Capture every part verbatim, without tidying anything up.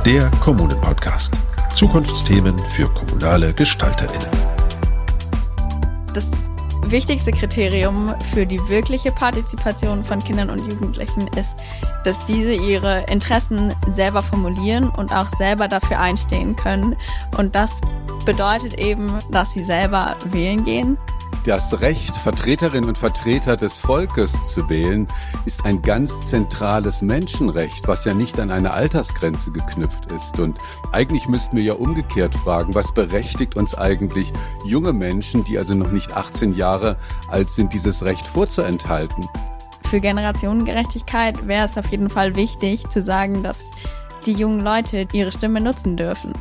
Der Kommunen-Podcast. Zukunftsthemen für kommunale GestalterInnen. Das wichtigste Kriterium für die wirkliche Partizipation von Kindern und Jugendlichen ist, dass diese ihre Interessen selber formulieren und auch selber dafür einstehen können. Und das bedeutet eben, dass sie selber wählen gehen. Das Recht, Vertreterinnen und Vertreter des Volkes zu wählen, ist ein ganz zentrales Menschenrecht, was ja nicht an eine Altersgrenze geknüpft ist. Und eigentlich müssten wir ja umgekehrt fragen, was berechtigt uns eigentlich junge Menschen, die also noch nicht achtzehn Jahre alt sind, dieses Recht vorzuenthalten? Für Generationengerechtigkeit wäre es auf jeden Fall wichtig zu sagen, dass die jungen Leute ihre Stimme nutzen dürfen.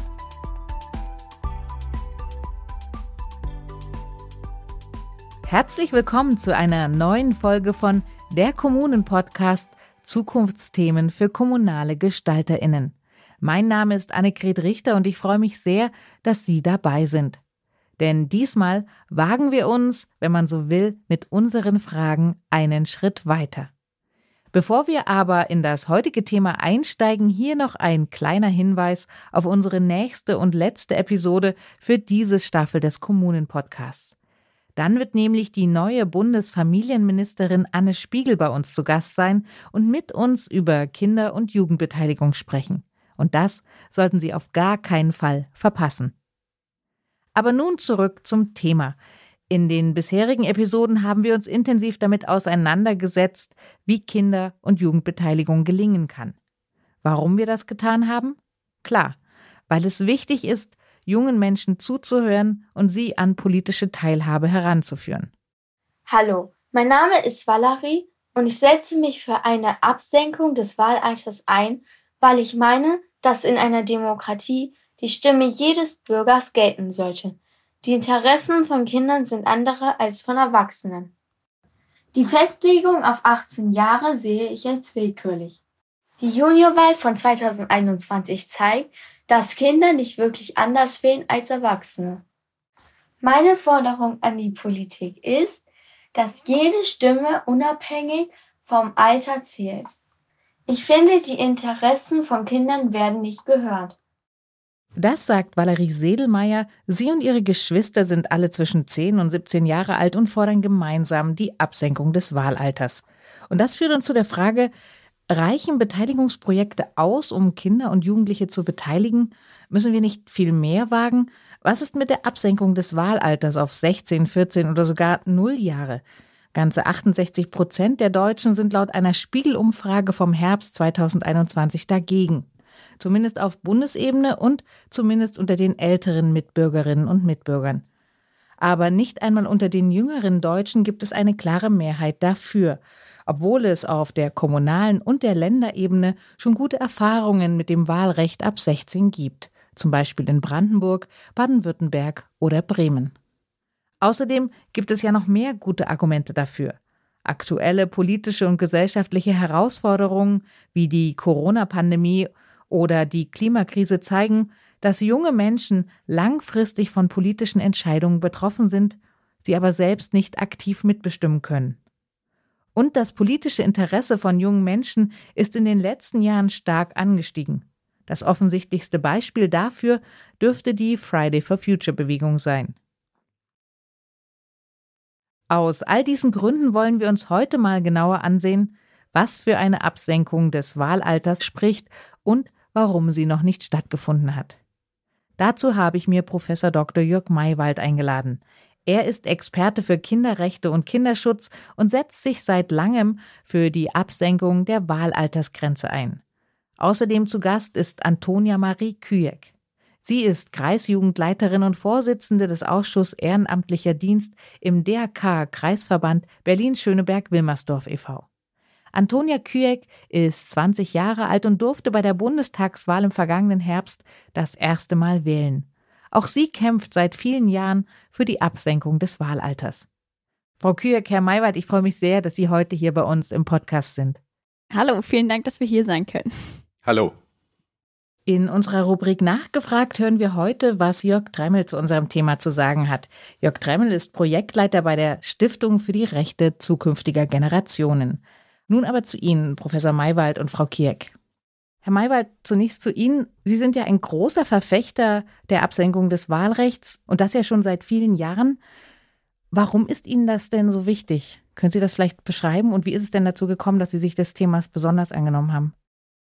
Herzlich willkommen zu einer neuen Folge von Der Kommunen-Podcast Zukunftsthemen für kommunale GestalterInnen. Mein Name ist Annegret Richter und ich freue mich sehr, dass Sie dabei sind. Denn diesmal wagen wir uns, wenn man so will, mit unseren Fragen einen Schritt weiter. Bevor wir aber in das heutige Thema einsteigen, hier noch ein kleiner Hinweis auf unsere nächste und letzte Episode für diese Staffel des Kommunen-Podcasts. Dann wird nämlich die neue Bundesfamilienministerin Anne Spiegel bei uns zu Gast sein und mit uns über Kinder- und Jugendbeteiligung sprechen. Und das sollten Sie auf gar keinen Fall verpassen. Aber nun zurück zum Thema. In den bisherigen Episoden haben wir uns intensiv damit auseinandergesetzt, wie Kinder- und Jugendbeteiligung gelingen kann. Warum wir das getan haben? Klar, weil es wichtig ist, jungen Menschen zuzuhören und sie an politische Teilhabe heranzuführen. Hallo, mein Name ist Valerie und ich setze mich für eine Absenkung des Wahlalters ein, weil ich meine, dass in einer Demokratie die Stimme jedes Bürgers gelten sollte. Die Interessen von Kindern sind andere als von Erwachsenen. Die Festlegung auf achtzehn Jahre sehe ich als willkürlich. Die Juniorwahl von zweitausendeinundzwanzig zeigt, dass Kinder nicht wirklich anders wählen als Erwachsene. Meine Forderung an die Politik ist, dass jede Stimme unabhängig vom Alter zählt. Ich finde, die Interessen von Kindern werden nicht gehört. Das sagt Valerie Sedelmeier. Sie und ihre Geschwister sind alle zwischen zehn und siebzehn Jahre alt und fordern gemeinsam die Absenkung des Wahlalters. Und das führt uns zu der Frage: Reichen Beteiligungsprojekte aus, um Kinder und Jugendliche zu beteiligen? Müssen wir nicht viel mehr wagen? Was ist mit der Absenkung des Wahlalters auf sechzehn, vierzehn oder sogar null Jahre? Ganze achtundsechzig Prozent der Deutschen sind laut einer Spiegel-Umfrage vom Herbst zweitausendeinundzwanzig dagegen. Zumindest auf Bundesebene und zumindest unter den älteren Mitbürgerinnen und Mitbürgern. Aber nicht einmal unter den jüngeren Deutschen gibt es eine klare Mehrheit dafür, obwohl es auf der kommunalen und der Länderebene schon gute Erfahrungen mit dem Wahlrecht ab sechzehn gibt, zum Beispiel in Brandenburg, Baden-Württemberg oder Bremen. Außerdem gibt es ja noch mehr gute Argumente dafür. Aktuelle politische und gesellschaftliche Herausforderungen wie die Corona-Pandemie oder die Klimakrise zeigen, dass junge Menschen langfristig von politischen Entscheidungen betroffen sind, sie aber selbst nicht aktiv mitbestimmen können. Und das politische Interesse von jungen Menschen ist in den letzten Jahren stark angestiegen. Das offensichtlichste Beispiel dafür dürfte die Friday for Future Bewegung sein. Aus all diesen Gründen wollen wir uns heute mal genauer ansehen, was für eine Absenkung des Wahlalters spricht und warum sie noch nicht stattgefunden hat. Dazu habe ich mir Professor Doktor Jörg Maywald eingeladen. Er ist Experte für Kinderrechte und Kinderschutz und setzt sich seit langem für die Absenkung der Wahlaltersgrenze ein. Außerdem zu Gast ist Antonia Marie Küek. Sie ist Kreisjugendleiterin und Vorsitzende des Ausschusses Ehrenamtlicher Dienst im D R K-Kreisverband Berlin-Schöneberg-Wilmersdorf e V Antonia Küek ist zwanzig Jahre alt und durfte bei der Bundestagswahl im vergangenen Herbst das erste Mal wählen. Auch sie kämpft seit vielen Jahren für die Absenkung des Wahlalters. Frau Küek, Herr Maywald, ich freue mich sehr, dass Sie heute hier bei uns im Podcast sind. Hallo, vielen Dank, dass wir hier sein können. Hallo. In unserer Rubrik Nachgefragt hören wir heute, was Jörg Dremmel zu unserem Thema zu sagen hat. Jörg Dremmel ist Projektleiter bei der Stiftung für die Rechte zukünftiger Generationen. Nun aber zu Ihnen, Professor Maywald und Frau Küek. Herr Maywald, zunächst zu Ihnen. Sie sind ja ein großer Verfechter der Absenkung des Wahlrechts und das ja schon seit vielen Jahren. Warum ist Ihnen das denn so wichtig? Können Sie das vielleicht beschreiben? Und wie ist es denn dazu gekommen, dass Sie sich des Themas besonders angenommen haben?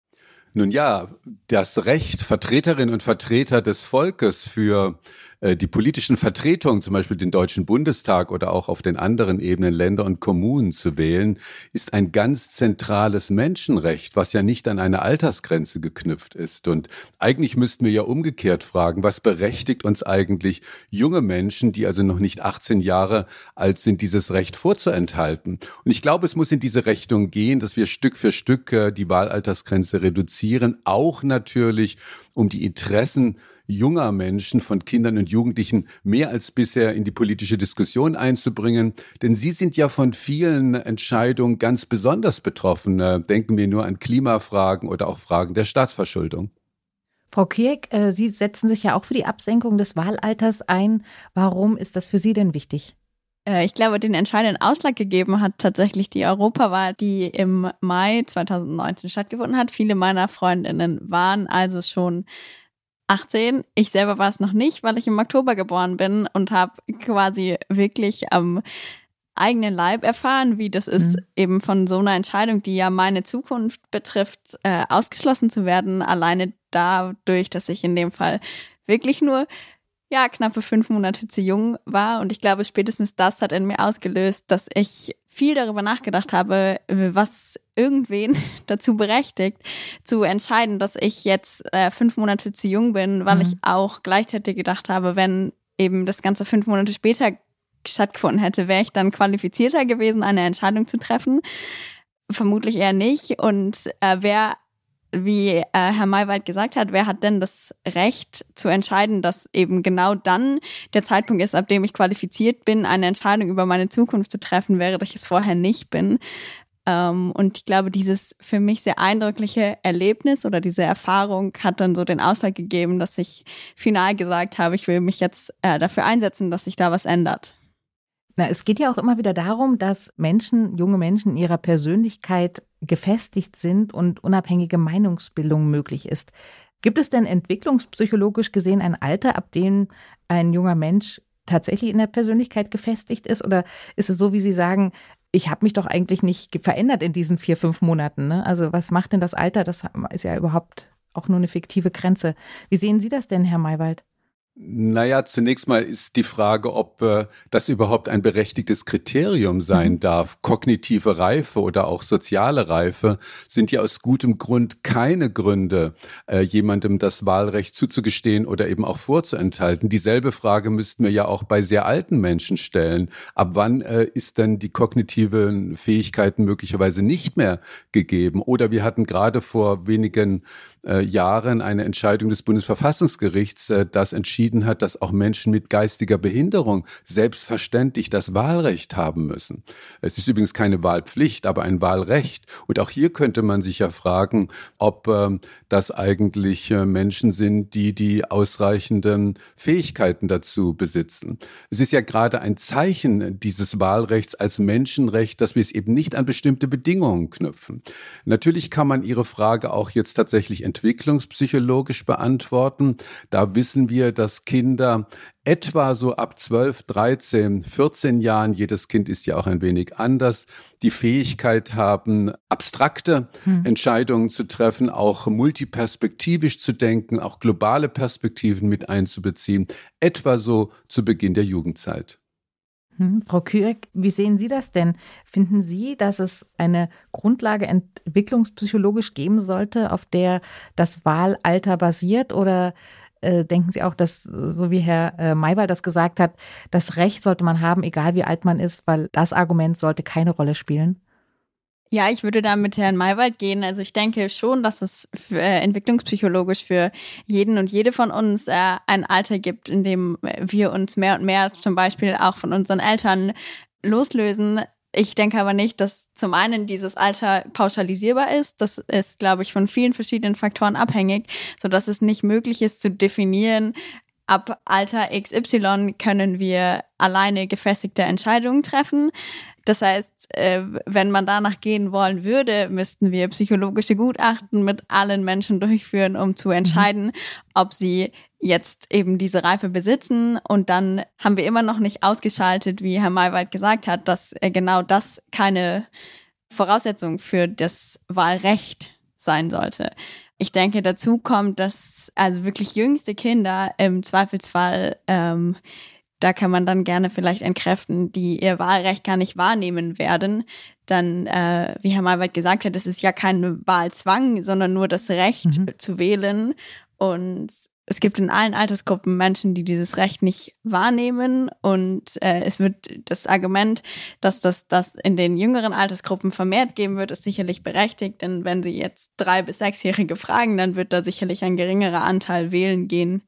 Nun ja, das Recht, Vertreterinnen und Vertreter des Volkes für äh, die politischen Vertretungen, zum Beispiel den Deutschen Bundestag oder auch auf den anderen Ebenen Länder und Kommunen zu wählen, ist ein ganz zentrales Menschenrecht, was ja nicht an eine Altersgrenze geknüpft ist. Und eigentlich müssten wir ja umgekehrt fragen, was berechtigt uns eigentlich junge Menschen, die also noch nicht achtzehn Jahre alt sind, dieses Recht vorzuenthalten? Und ich glaube, es muss in diese Richtung gehen, dass wir Stück für Stück äh, die Wahlaltersgrenze reduzieren. Auch natürlich, um die Interessen junger Menschen, von Kindern und Jugendlichen mehr als bisher in die politische Diskussion einzubringen. Denn sie sind ja von vielen Entscheidungen ganz besonders betroffen. Denken wir nur an Klimafragen oder auch Fragen der Staatsverschuldung. Frau Kieck, Sie setzen sich ja auch für die Absenkung des Wahlalters ein. Warum ist das für Sie denn wichtig? Ich glaube, den entscheidenden Ausschlag gegeben hat tatsächlich die Europawahl, die im Mai zweitausendneunzehn stattgefunden hat. Viele meiner Freundinnen waren also schon achtzehn. Ich selber war es noch nicht, weil ich im Oktober geboren bin und habe quasi wirklich am eigenen Leib erfahren, wie das ist, mhm. eben von so einer Entscheidung, die ja meine Zukunft betrifft, äh, ausgeschlossen zu werden. Alleine dadurch, dass ich in dem Fall wirklich nur ja, knappe fünf Monate zu jung war. Und ich glaube, spätestens das hat in mir ausgelöst, dass ich viel darüber nachgedacht habe, was irgendwen dazu berechtigt, zu entscheiden, dass ich jetzt äh, fünf Monate zu jung bin, weil mhm. ich auch gleichzeitig gedacht habe, wenn eben das Ganze fünf Monate später stattgefunden hätte, wäre ich dann qualifizierter gewesen, eine Entscheidung zu treffen. Vermutlich eher nicht. Und äh, wer Wie äh, Herr Maywald gesagt hat, wer hat denn das Recht zu entscheiden, dass eben genau dann der Zeitpunkt ist, ab dem ich qualifiziert bin, eine Entscheidung über meine Zukunft zu treffen, während ich es vorher nicht bin. Ähm, und ich glaube, dieses für mich sehr eindrückliche Erlebnis oder diese Erfahrung hat dann so den Ausschlag gegeben, dass ich final gesagt habe, ich will mich jetzt äh, dafür einsetzen, dass sich da was ändert. Na, es geht ja auch immer wieder darum, dass Menschen, junge Menschen in ihrer Persönlichkeit gefestigt sind und unabhängige Meinungsbildung möglich ist. Gibt es denn entwicklungspsychologisch gesehen ein Alter, ab dem ein junger Mensch tatsächlich in der Persönlichkeit gefestigt ist? Oder ist es so, wie Sie sagen, ich habe mich doch eigentlich nicht verändert in diesen vier, fünf Monaten, ne? Also was macht denn das Alter? Das ist ja überhaupt auch nur eine fiktive Grenze. Wie sehen Sie das denn, Herr Maywald? Naja, zunächst mal ist die Frage, ob äh, das überhaupt ein berechtigtes Kriterium sein mhm. darf. Kognitive Reife oder auch soziale Reife sind ja aus gutem Grund keine Gründe, äh, jemandem das Wahlrecht zuzugestehen oder eben auch vorzuenthalten. Dieselbe Frage müssten wir ja auch bei sehr alten Menschen stellen. Ab wann äh, ist denn die kognitiven Fähigkeiten möglicherweise nicht mehr gegeben? Oder wir hatten gerade vor wenigen äh, Jahren eine Entscheidung des Bundesverfassungsgerichts, äh, das entschieden hat, dass auch Menschen mit geistiger Behinderung selbstverständlich das Wahlrecht haben müssen. Es ist übrigens keine Wahlpflicht, aber ein Wahlrecht. Und auch hier könnte man sich ja fragen, ob äh, das eigentlich äh, Menschen sind, die die ausreichenden Fähigkeiten dazu besitzen. Es ist ja gerade ein Zeichen dieses Wahlrechts als Menschenrecht, dass wir es eben nicht an bestimmte Bedingungen knüpfen. Natürlich kann man Ihre Frage auch jetzt tatsächlich entwicklungspsychologisch beantworten. Da wissen wir, dass Kinder etwa so ab zwölf, dreizehn, vierzehn Jahren, jedes Kind ist ja auch ein wenig anders, die Fähigkeit haben, abstrakte hm. Entscheidungen zu treffen, auch multiperspektivisch zu denken, auch globale Perspektiven mit einzubeziehen, etwa so zu Beginn der Jugendzeit. Hm, Frau Kieck, wie sehen Sie das denn? Finden Sie, dass es eine Grundlage entwicklungspsychologisch geben sollte, auf der das Wahlalter basiert, oder Äh, denken Sie auch, dass, so wie Herr äh, Maywald das gesagt hat, das Recht sollte man haben, egal wie alt man ist, weil das Argument sollte keine Rolle spielen? Ja, ich würde da mit Herrn Maywald gehen. Also ich denke schon, dass es für, äh, entwicklungspsychologisch für jeden und jede von uns äh, ein Alter gibt, in dem wir uns mehr und mehr zum Beispiel auch von unseren Eltern loslösen. Ich denke aber nicht, dass zum einen dieses Alter pauschalisierbar ist. Das ist, glaube ich, von vielen verschiedenen Faktoren abhängig, sodass es nicht möglich ist zu definieren, ab Alter X Y können wir alleine gefestigte Entscheidungen treffen. Das heißt, äh, wenn man danach gehen wollen würde, müssten wir psychologische Gutachten mit allen Menschen durchführen, um zu entscheiden, mhm. ob sie jetzt eben diese Reife besitzen. Und dann haben wir immer noch nicht ausgeschaltet, wie Herr Maywald gesagt hat, dass äh, genau das keine Voraussetzung für das Wahlrecht sein sollte. Ich denke, dazu kommt, dass also wirklich jüngste Kinder im Zweifelsfall, ähm, da kann man dann gerne vielleicht entkräften, die ihr Wahlrecht gar nicht wahrnehmen werden. Dann, äh, wie Herr Maywald gesagt hat, es ist ja kein Wahlzwang, sondern nur das Recht mhm. zu wählen. Und es gibt in allen Altersgruppen Menschen, die dieses Recht nicht wahrnehmen. Und äh, es wird das Argument, dass das, das in den jüngeren Altersgruppen vermehrt geben wird, ist sicherlich berechtigt. Denn wenn Sie jetzt drei- bis sechsjährige fragen, dann wird da sicherlich ein geringerer Anteil wählen gehen,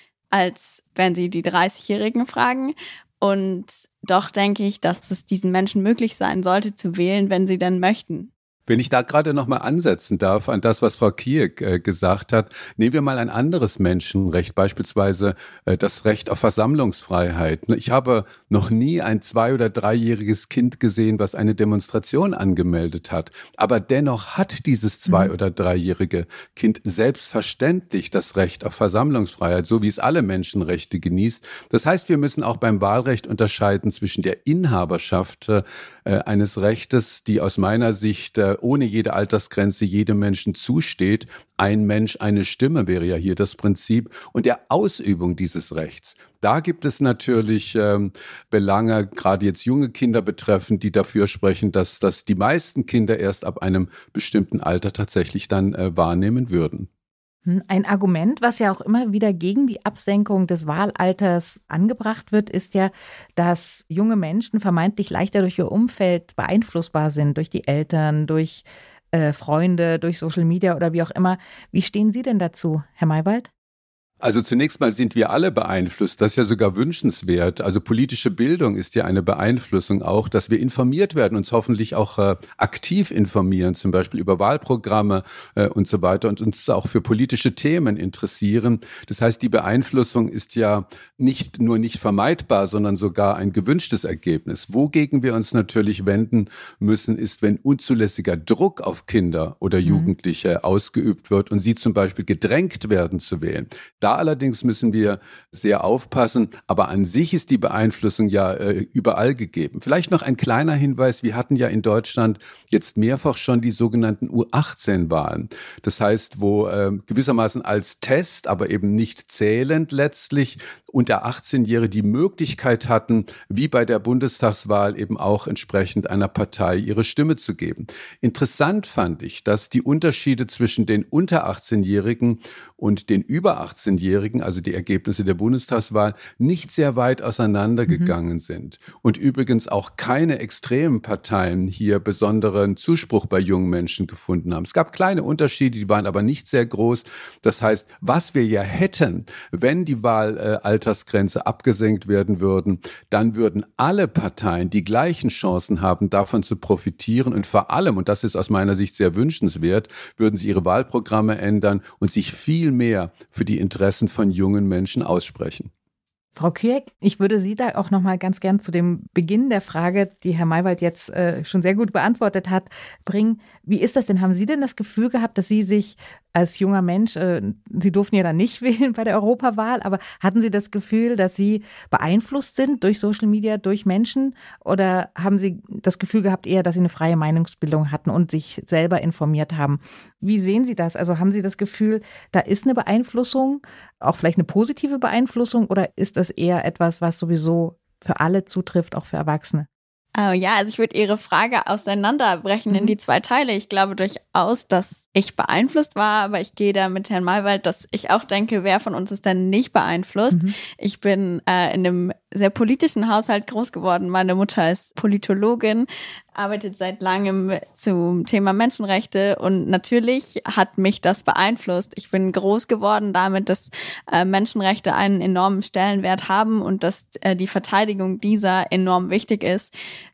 als wenn Sie die dreißigjährigen fragen. Und doch denke ich, dass es diesen Menschen möglich sein sollte, zu wählen, wenn sie denn möchten. Wenn ich da gerade noch mal ansetzen darf an das, was Frau Kieck äh, gesagt hat, nehmen wir mal ein anderes Menschenrecht, beispielsweise äh, das Recht auf Versammlungsfreiheit. Ich habe noch nie ein zwei- oder dreijähriges Kind gesehen, was eine Demonstration angemeldet hat. Aber dennoch hat dieses zwei- oder dreijährige Kind selbstverständlich das Recht auf Versammlungsfreiheit, so wie es alle Menschenrechte genießt. Das heißt, wir müssen auch beim Wahlrecht unterscheiden zwischen der Inhaberschaft äh, eines Rechtes, die aus meiner Sicht äh, ohne jede Altersgrenze jedem Menschen zusteht. Ein Mensch, eine Stimme wäre ja hier das Prinzip. Und der Ausübung dieses Rechts. Da gibt es natürlich ähm, Belange, gerade jetzt junge Kinder betreffend, die dafür sprechen, dass, dass die meisten Kinder erst ab einem bestimmten Alter tatsächlich dann äh, wahrnehmen würden. Ein Argument, was ja auch immer wieder gegen die Absenkung des Wahlalters angebracht wird, ist ja, dass junge Menschen vermeintlich leichter durch ihr Umfeld beeinflussbar sind, durch die Eltern, durch äh, Freunde, durch Social Media oder wie auch immer. Wie stehen Sie denn dazu, Herr Maywald? Also zunächst mal sind wir alle beeinflusst, das ist ja sogar wünschenswert. Also politische Bildung ist ja eine Beeinflussung auch, dass wir informiert werden, uns hoffentlich auch äh, aktiv informieren, zum Beispiel über Wahlprogramme äh, und so weiter und uns auch für politische Themen interessieren. Das heißt, die Beeinflussung ist ja nicht nur nicht vermeidbar, sondern sogar ein gewünschtes Ergebnis. Wogegen wir uns natürlich wenden müssen, ist, wenn unzulässiger Druck auf Kinder oder Jugendliche mhm. ausgeübt wird und sie zum Beispiel gedrängt werden zu wählen. Da allerdings müssen wir sehr aufpassen, aber an sich ist die Beeinflussung ja äh, überall gegeben. Vielleicht noch ein kleiner Hinweis, wir hatten ja in Deutschland jetzt mehrfach schon die sogenannten U achtzehn Wahlen. Das heißt, wo äh, gewissermaßen als Test, aber eben nicht zählend letztlich unter achtzehnjährige die Möglichkeit hatten, wie bei der Bundestagswahl eben auch entsprechend einer Partei ihre Stimme zu geben. Interessant fand ich, dass die Unterschiede zwischen den unter achtzehnjährigen und den über achtzehnjährigen, also die Ergebnisse der Bundestagswahl, nicht sehr weit auseinandergegangen mhm. sind. Und übrigens auch keine extremen Parteien hier besonderen Zuspruch bei jungen Menschen gefunden haben. Es gab kleine Unterschiede, die waren aber nicht sehr groß. Das heißt, was wir ja hätten, wenn die Wahlaltersgrenze abgesenkt werden würden, dann würden alle Parteien die gleichen Chancen haben, davon zu profitieren. Und vor allem, und das ist aus meiner Sicht sehr wünschenswert, würden sie ihre Wahlprogramme ändern und sich viel mehr für die Interessen von jungen Menschen aussprechen. Frau Kieck, ich würde Sie da auch noch mal ganz gern zu dem Beginn der Frage, die Herr Maywald jetzt äh, schon sehr gut beantwortet hat, bringen. Wie ist das denn? Haben Sie denn das Gefühl gehabt, dass Sie sich als junger Mensch, äh, Sie durften ja dann nicht wählen bei der Europawahl, aber hatten Sie das Gefühl, dass Sie beeinflusst sind durch Social Media, durch Menschen? Oder haben Sie das Gefühl gehabt eher, dass Sie eine freie Meinungsbildung hatten und sich selber informiert haben? Wie sehen Sie das? Also haben Sie das Gefühl, da ist eine Beeinflussung, auch vielleicht eine positive Beeinflussung, oder ist das eher etwas, was sowieso für alle zutrifft, auch für Erwachsene? Oh ja, also ich würde Ihre Frage auseinanderbrechen mhm. in die zwei Teile. Ich glaube durchaus, dass ich beeinflusst war, aber ich gehe da mit Herrn Maywald, dass ich auch denke, wer von uns ist denn nicht beeinflusst? Mhm. Ich bin äh, in einem sehr politischen Haushalt groß geworden. Meine Mutter ist Politologin, arbeitet seit langem zum Thema Menschenrechte und natürlich hat mich das beeinflusst. Ich bin groß geworden damit, dass äh, Menschenrechte einen enormen Stellenwert haben und dass äh, die Verteidigung dieser enorm wichtig ist.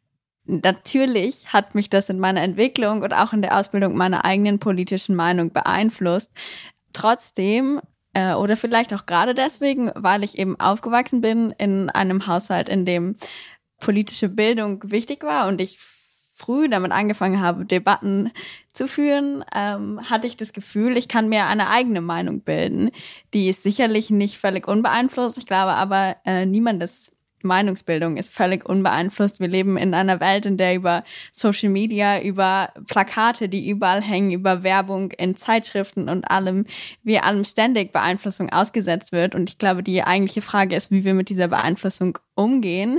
Natürlich hat mich das in meiner Entwicklung und auch in der Ausbildung meiner eigenen politischen Meinung beeinflusst. Trotzdem äh, oder vielleicht auch gerade deswegen, weil ich eben aufgewachsen bin in einem Haushalt, in dem politische Bildung wichtig war und ich früh damit angefangen habe, Debatten zu führen, ähm, hatte ich das Gefühl, ich kann mir eine eigene Meinung bilden. Die ist sicherlich nicht völlig unbeeinflusst. Ich glaube aber, äh, niemandes Meinungsbildung ist völlig unbeeinflusst. Wir leben in einer Welt, in der über Social Media, über Plakate, die überall hängen, über Werbung in Zeitschriften und allem, wie allem ständig Beeinflussung ausgesetzt wird. Und ich glaube, die eigentliche Frage ist, wie wir mit dieser Beeinflussung umgehen.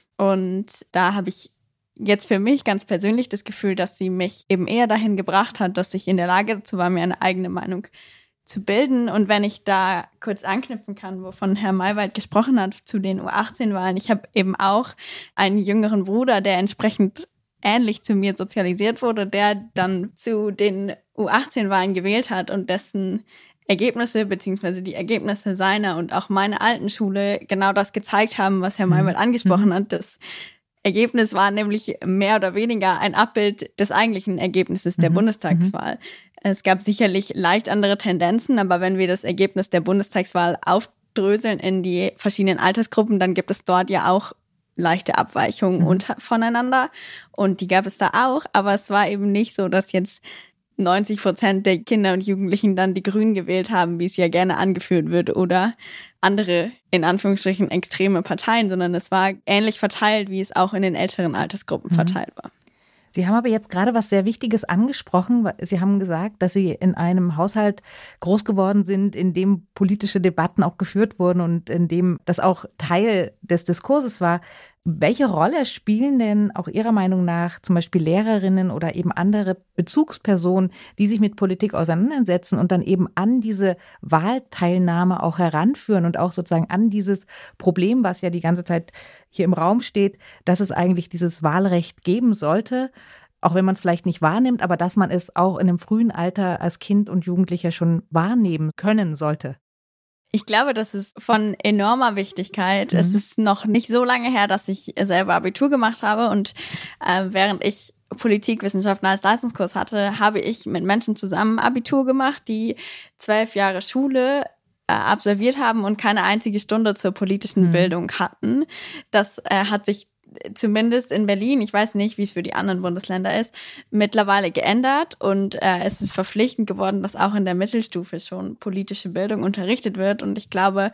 Und da habe ich jetzt für mich ganz persönlich das Gefühl, dass sie mich eben eher dahin gebracht hat, dass ich in der Lage dazu war, mir eine eigene Meinung zu bilden. Und wenn ich da kurz anknüpfen kann, wovon Herr Maywald gesprochen hat, zu den U achtzehn Wahlen. Ich habe eben auch einen jüngeren Bruder, der entsprechend ähnlich zu mir sozialisiert wurde, der dann zu den U achtzehn Wahlen gewählt hat und dessen Ergebnisse beziehungsweise die Ergebnisse seiner und auch meiner alten Schule genau das gezeigt haben, was Herr Maywald angesprochen hat. Das Ergebnis war nämlich mehr oder weniger ein Abbild des eigentlichen Ergebnisses der mhm. Bundestagswahl. Es gab sicherlich leicht andere Tendenzen, aber wenn wir das Ergebnis der Bundestagswahl aufdröseln in die verschiedenen Altersgruppen, dann gibt es dort ja auch leichte Abweichungen mhm. unter, voneinander. Und die gab es da auch, aber es war eben nicht so, dass jetzt neunzig Prozent der Kinder und Jugendlichen dann die Grünen gewählt haben, wie es ja gerne angeführt wird, oder andere, in Anführungsstrichen, extreme Parteien, sondern es war ähnlich verteilt, wie es auch in den älteren Altersgruppen mhm. verteilt war. Sie haben aber jetzt gerade was sehr Wichtiges angesprochen. Sie haben gesagt, dass Sie in einem Haushalt groß geworden sind, in dem politische Debatten auch geführt wurden und in dem das auch Teil des Diskurses war. Welche Rolle spielen denn auch Ihrer Meinung nach zum Beispiel Lehrerinnen oder eben andere Bezugspersonen, die sich mit Politik auseinandersetzen und dann eben an diese Wahlteilnahme auch heranführen und auch sozusagen an dieses Problem, was ja die ganze Zeit hier im Raum steht, dass es eigentlich dieses Wahlrecht geben sollte, auch wenn man es vielleicht nicht wahrnimmt, aber dass man es auch in einem frühen Alter als Kind und Jugendlicher schon wahrnehmen können sollte? Ich glaube, das ist von enormer Wichtigkeit. Mhm. Es ist noch nicht so lange her, dass ich selber Abitur gemacht habe und äh, während ich Politikwissenschaften als Leistungskurs hatte, habe ich mit Menschen zusammen Abitur gemacht, die zwölf Jahre Schule äh, absolviert haben und keine einzige Stunde zur politischen mhm. Bildung hatten. Das äh, hat sich zumindest in Berlin, ich weiß nicht, wie es für die anderen Bundesländer ist, mittlerweile geändert und äh, es ist verpflichtend geworden, dass auch in der Mittelstufe schon politische Bildung unterrichtet wird und ich glaube,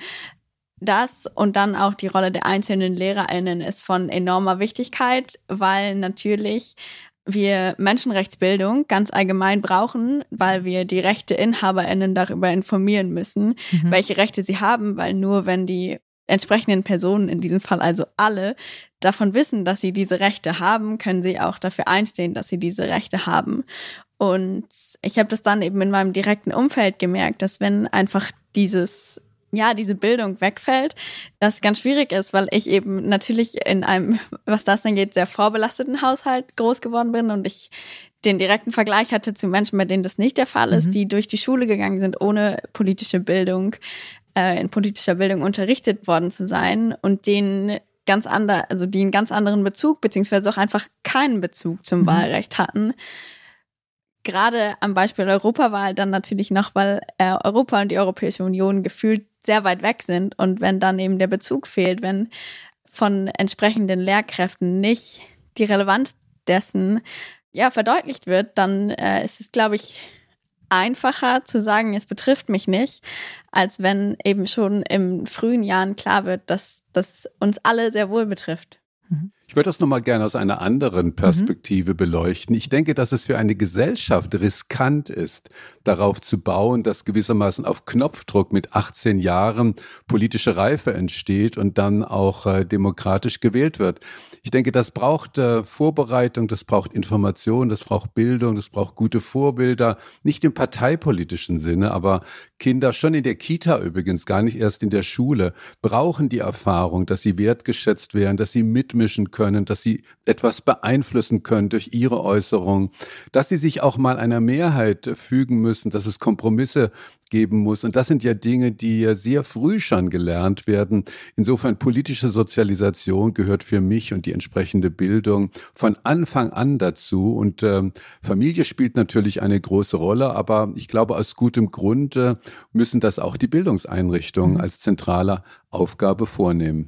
das und dann auch die Rolle der einzelnen LehrerInnen ist von enormer Wichtigkeit, weil natürlich wir Menschenrechtsbildung ganz allgemein brauchen, weil wir die RechteinhaberInnen darüber informieren müssen, mhm. welche Rechte sie haben, weil nur wenn die entsprechenden Personen, in diesem Fall also alle, davon wissen, dass sie diese Rechte haben, können sie auch dafür einstehen, dass sie diese Rechte haben. Und ich habe das dann eben in meinem direkten Umfeld gemerkt, dass wenn einfach dieses, ja, diese Bildung wegfällt, das ganz schwierig ist, weil ich eben natürlich in einem, was das angeht, sehr vorbelasteten Haushalt groß geworden bin und ich den direkten Vergleich hatte zu Menschen, bei denen das nicht der Fall ist, mhm. die durch die Schule gegangen sind, ohne politische Bildung, äh, in politischer Bildung unterrichtet worden zu sein und denen ganz ander, also die einen ganz anderen Bezug, beziehungsweise auch einfach keinen Bezug zum mhm. Wahlrecht hatten. Gerade am Beispiel Europawahl dann natürlich noch, weil äh, Europa und die Europäische Union gefühlt sehr weit weg sind und wenn dann eben der Bezug fehlt, wenn von entsprechenden Lehrkräften nicht die Relevanz dessen ja verdeutlicht wird, dann äh, ist es, glaube ich, einfacher zu sagen, es betrifft mich nicht, als wenn eben schon in frühen Jahren klar wird, dass das uns alle sehr wohl betrifft. Ich würde das nochmal gerne aus einer anderen Perspektive mhm. beleuchten. Ich denke, dass es für eine Gesellschaft riskant ist, darauf zu bauen, dass gewissermaßen auf Knopfdruck mit achtzehn Jahren politische Reife entsteht und dann auch äh, demokratisch gewählt wird. Ich denke, das braucht äh, Vorbereitung, das braucht Information, das braucht Bildung, das braucht gute Vorbilder, nicht im parteipolitischen Sinne, aber Kinder schon in der Kita übrigens, gar nicht erst in der Schule, brauchen die Erfahrung, dass sie wertgeschätzt werden, dass sie mitmischen können, dass sie etwas beeinflussen können durch ihre Äußerung, dass sie sich auch mal einer Mehrheit fügen müssen, dass es Kompromisse geben muss. Und das sind ja Dinge, die ja sehr früh schon gelernt werden. Insofern politische Sozialisation gehört für mich und die entsprechende Bildung von Anfang an dazu. Und ähm, Familie spielt natürlich eine große Rolle, aber ich glaube, aus gutem Grund äh, müssen das auch die Bildungseinrichtungen als zentrale Aufgabe vornehmen.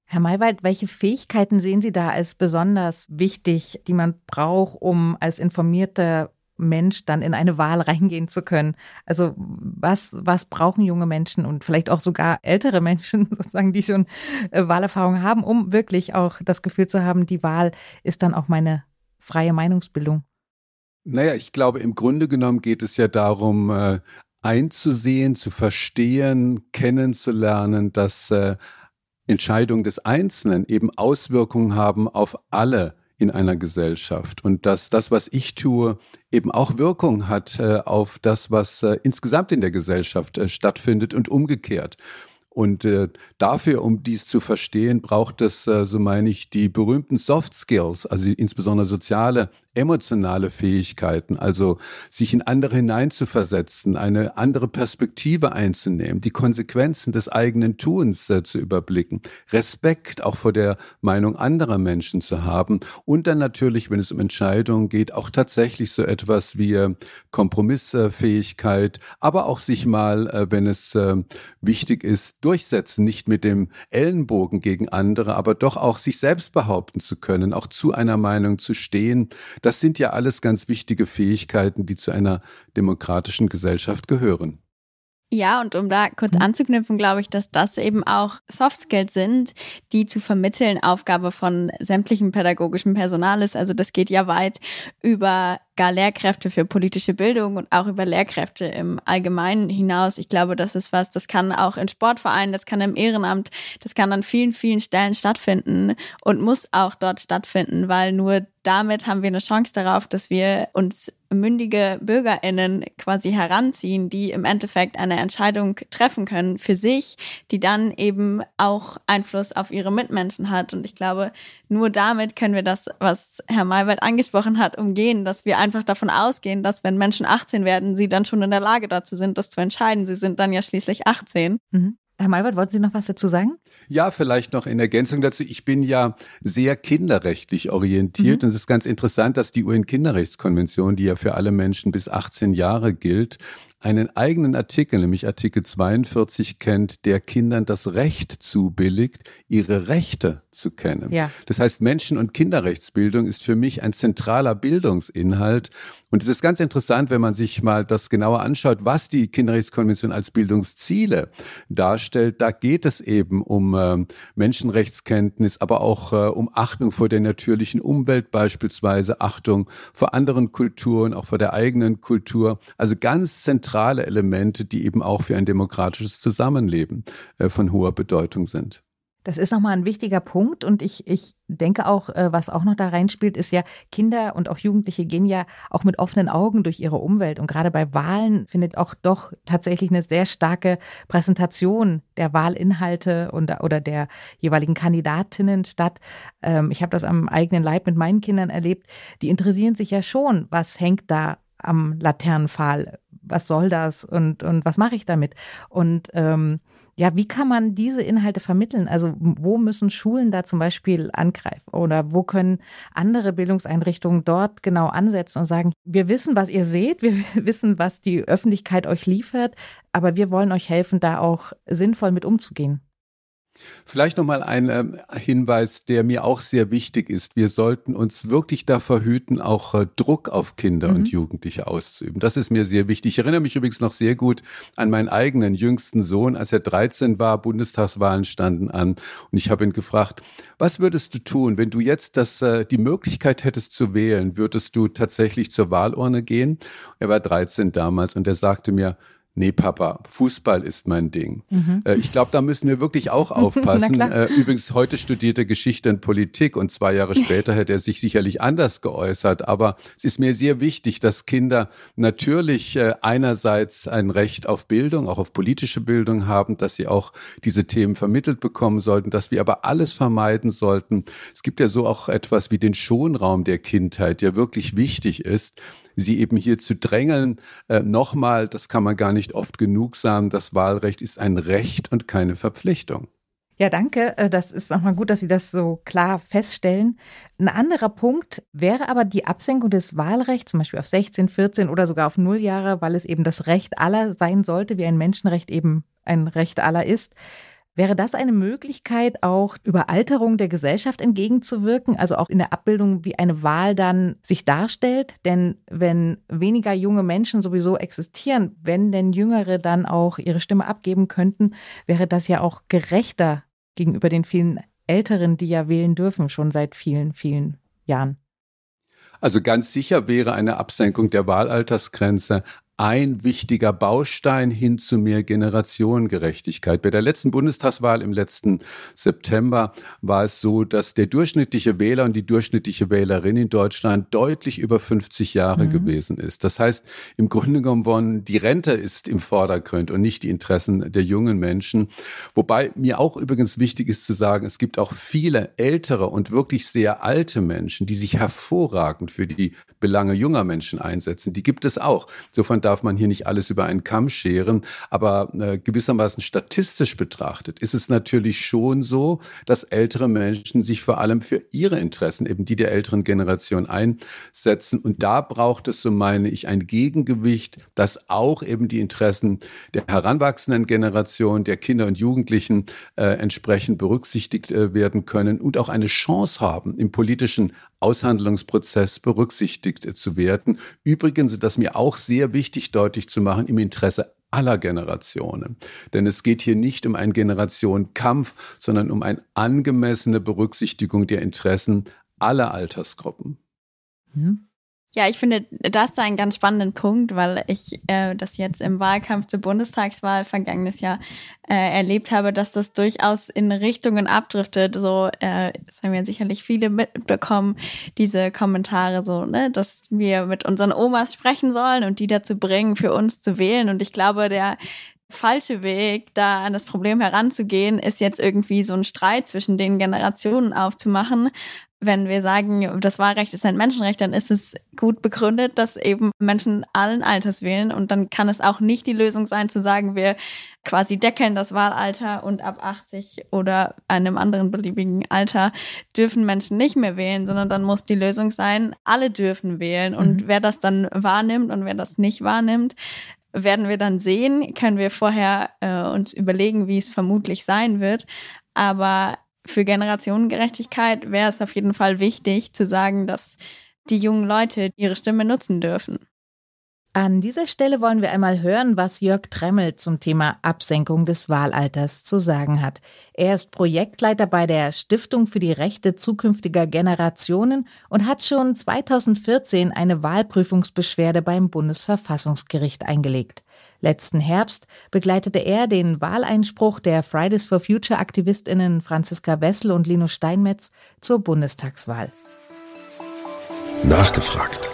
Herr Maywald, welche Fähigkeiten sehen Sie da als besonders wichtig, die man braucht, um als informierter Mensch dann in eine Wahl reingehen zu können? Also was, was brauchen junge Menschen und vielleicht auch sogar ältere Menschen, sozusagen, die schon äh, Wahlerfahrung haben, um wirklich auch das Gefühl zu haben, die Wahl ist dann auch meine freie Meinungsbildung? Naja, ich glaube, im Grunde genommen geht es ja darum, äh, einzusehen, zu verstehen, kennenzulernen, dass äh, Entscheidungen des Einzelnen eben Auswirkungen haben auf alle in einer Gesellschaft und dass das, was ich tue, eben auch Wirkung hat äh, auf das, was äh, insgesamt in der Gesellschaft äh, stattfindet und umgekehrt. Und äh, dafür, um dies zu verstehen, braucht es, äh, so meine ich, die berühmten Soft Skills, also insbesondere soziale, emotionale Fähigkeiten, also sich in andere hineinzuversetzen, eine andere Perspektive einzunehmen, die Konsequenzen des eigenen Tuns äh, zu überblicken, Respekt auch vor der Meinung anderer Menschen zu haben und dann natürlich, wenn es um Entscheidungen geht, auch tatsächlich so etwas wie äh, Kompromissfähigkeit, aber auch sich mal, äh, wenn es äh, wichtig ist, durchsetzen, nicht mit dem Ellenbogen gegen andere, aber doch auch sich selbst behaupten zu können, auch zu einer Meinung zu stehen. Das sind ja alles ganz wichtige Fähigkeiten, die zu einer demokratischen Gesellschaft gehören. Ja, und um da kurz anzuknüpfen, glaube ich, dass das eben auch Soft Skills sind, die zu vermitteln Aufgabe von sämtlichem pädagogischen Personal ist. Also das geht ja weit über gar Lehrkräfte für politische Bildung und auch über Lehrkräfte im Allgemeinen hinaus. Ich glaube, das ist was, das kann auch in Sportvereinen, das kann im Ehrenamt, das kann an vielen, vielen Stellen stattfinden und muss auch dort stattfinden, weil nur damit haben wir eine Chance darauf, dass wir uns mündige BürgerInnen quasi heranziehen, die im Endeffekt eine Entscheidung treffen können für sich, die dann eben auch Einfluss auf ihre Mitmenschen hat. Und ich glaube, nur damit können wir das, was Herr Maywald angesprochen hat, umgehen, dass wir einfach davon ausgehen, dass wenn Menschen achtzehn werden, sie dann schon in der Lage dazu sind, das zu entscheiden. Sie sind dann ja schließlich achtzehn. Mhm. Herr Maywald, wollten Sie noch was dazu sagen? Ja, vielleicht noch in Ergänzung dazu. Ich bin ja sehr kinderrechtlich orientiert. Mhm. Und es ist ganz interessant, dass die U N-Kinderrechtskonvention, die ja für alle Menschen bis achtzehn Jahre gilt, einen eigenen Artikel, nämlich Artikel zweiundvierzig kennt, der Kindern das Recht zubilligt, ihre Rechte zu kennen. Ja. Das heißt, Menschen- und Kinderrechtsbildung ist für mich ein zentraler Bildungsinhalt. Und es ist ganz interessant, wenn man sich mal das genauer anschaut, was die Kinderrechtskonvention als Bildungsziele darstellt. Da geht es eben um äh, Menschenrechtskenntnis, aber auch äh, um Achtung vor der natürlichen Umwelt beispielsweise, Achtung vor anderen Kulturen, auch vor der eigenen Kultur. Also ganz zentral zentrale Elemente, die eben auch für ein demokratisches Zusammenleben äh, von hoher Bedeutung sind. Das ist nochmal ein wichtiger Punkt und ich, ich denke auch, was auch noch da reinspielt, ist ja, Kinder und auch Jugendliche gehen ja auch mit offenen Augen durch ihre Umwelt und gerade bei Wahlen findet auch doch tatsächlich eine sehr starke Präsentation der Wahlinhalte und, oder der jeweiligen Kandidatinnen statt. Ich habe das am eigenen Leib mit meinen Kindern erlebt, die interessieren sich ja schon, was hängt da am Laternenpfahl, was soll das und, und was mache ich damit? Und ähm, ja, wie kann man diese Inhalte vermitteln? Also wo müssen Schulen da zum Beispiel angreifen oder wo können andere Bildungseinrichtungen dort genau ansetzen und sagen, wir wissen, was ihr seht, wir wissen, was die Öffentlichkeit euch liefert, aber wir wollen euch helfen, da auch sinnvoll mit umzugehen. Vielleicht nochmal ein äh, Hinweis, der mir auch sehr wichtig ist. Wir sollten uns wirklich davor hüten, auch äh, Druck auf Kinder mhm. und Jugendliche auszuüben. Das ist mir sehr wichtig. Ich erinnere mich übrigens noch sehr gut an meinen eigenen jüngsten Sohn. Als er dreizehn war, Bundestagswahlen standen an und ich habe ihn gefragt, was würdest du tun, wenn du jetzt das, äh, die Möglichkeit hättest zu wählen? Würdest du tatsächlich zur Wahlurne gehen? Er war dreizehn damals und er sagte mir, nee, Papa, Fußball ist mein Ding. Mhm. Äh, ich glaube, da müssen wir wirklich auch aufpassen. äh, übrigens, heute studierte Geschichte und Politik und zwei Jahre später hätte er sich sicherlich anders geäußert. Aber es ist mir sehr wichtig, dass Kinder natürlich äh, einerseits ein Recht auf Bildung, auch auf politische Bildung haben, dass sie auch diese Themen vermittelt bekommen sollten, dass wir aber alles vermeiden sollten. Es gibt ja so auch etwas wie den Schonraum der Kindheit, der wirklich wichtig ist, sie eben hier zu drängeln. Äh, nochmal, das kann man gar nicht oft genug sagen, das Wahlrecht ist ein Recht und keine Verpflichtung. Ja, danke. Das ist nochmal gut, dass Sie das so klar feststellen. Ein anderer Punkt wäre aber die Absenkung des Wahlrechts, zum Beispiel auf sechzehn, vierzehn oder sogar auf null Jahre, weil es eben das Recht aller sein sollte, wie ein Menschenrecht eben ein Recht aller ist. Wäre das eine Möglichkeit, auch Überalterung der Gesellschaft entgegenzuwirken, also auch in der Abbildung, wie eine Wahl dann sich darstellt? Denn wenn weniger junge Menschen sowieso existieren, wenn denn Jüngere dann auch ihre Stimme abgeben könnten, wäre das ja auch gerechter gegenüber den vielen Älteren, die ja wählen dürfen, schon seit vielen, vielen Jahren. Also ganz sicher wäre eine Absenkung der Wahlaltersgrenze ein wichtiger Baustein hin zu mehr Generationengerechtigkeit. Bei der letzten Bundestagswahl im letzten September war es so, dass der durchschnittliche Wähler und die durchschnittliche Wählerin in Deutschland deutlich über fünfzig Jahre mhm. gewesen ist. Das heißt, im Grunde genommen, die Rente ist im Vordergrund und nicht die Interessen der jungen Menschen. Wobei mir auch übrigens wichtig ist zu sagen, es gibt auch viele ältere und wirklich sehr alte Menschen, die sich hervorragend für die Belange junger Menschen einsetzen. Die gibt es auch. Insofern darf man hier nicht alles über einen Kamm scheren, aber äh, gewissermaßen statistisch betrachtet ist es natürlich schon so, dass ältere Menschen sich vor allem für ihre Interessen, eben die der älteren Generation, einsetzen. Und da braucht es, so meine ich, ein Gegengewicht, dass auch eben die Interessen der heranwachsenden Generation, der Kinder und Jugendlichen äh, entsprechend berücksichtigt äh, werden können und auch eine Chance haben, im politischen Aushandlungsprozess berücksichtigt äh, zu werden. Übrigens, das ist mir auch sehr wichtig deutlich zu machen, im Interesse aller Generationen. Denn es geht hier nicht um einen Generationenkampf, sondern um eine angemessene Berücksichtigung der Interessen aller Altersgruppen. Hm. Ja, ich finde das ist ein ganz spannenden Punkt, weil ich äh, das jetzt im Wahlkampf zur Bundestagswahl vergangenes Jahr äh, erlebt habe, dass das durchaus in Richtungen abdriftet. So, äh, das haben ja sicherlich viele mitbekommen, diese Kommentare so, ne, dass wir mit unseren Omas sprechen sollen und die dazu bringen, für uns zu wählen. Und ich glaube, der falsche Weg, da an das Problem heranzugehen, ist jetzt irgendwie so einen Streit zwischen den Generationen aufzumachen. Wenn wir sagen, das Wahlrecht ist ein Menschenrecht, dann ist es gut begründet, dass eben Menschen allen Alters wählen. Und dann kann es auch nicht die Lösung sein, zu sagen, wir quasi deckeln das Wahlalter und ab achtzig oder einem anderen beliebigen Alter dürfen Menschen nicht mehr wählen, sondern dann muss die Lösung sein, alle dürfen wählen. Und mhm. wer das dann wahrnimmt und wer das nicht wahrnimmt, werden wir dann sehen, können wir vorher äh, uns überlegen, wie es vermutlich sein wird. Aber für Generationengerechtigkeit wäre es auf jeden Fall wichtig zu sagen, dass die jungen Leute ihre Stimme nutzen dürfen. An dieser Stelle wollen wir einmal hören, was Jörg Tremmel zum Thema Absenkung des Wahlalters zu sagen hat. Er ist Projektleiter bei der Stiftung für die Rechte zukünftiger Generationen und hat schon zweitausendvierzehn eine Wahlprüfungsbeschwerde beim Bundesverfassungsgericht eingelegt. Letzten Herbst begleitete er den Wahleinspruch der Fridays for Future AktivistInnen Franziska Wessel und Linus Steinmetz zur Bundestagswahl. Nachgefragt.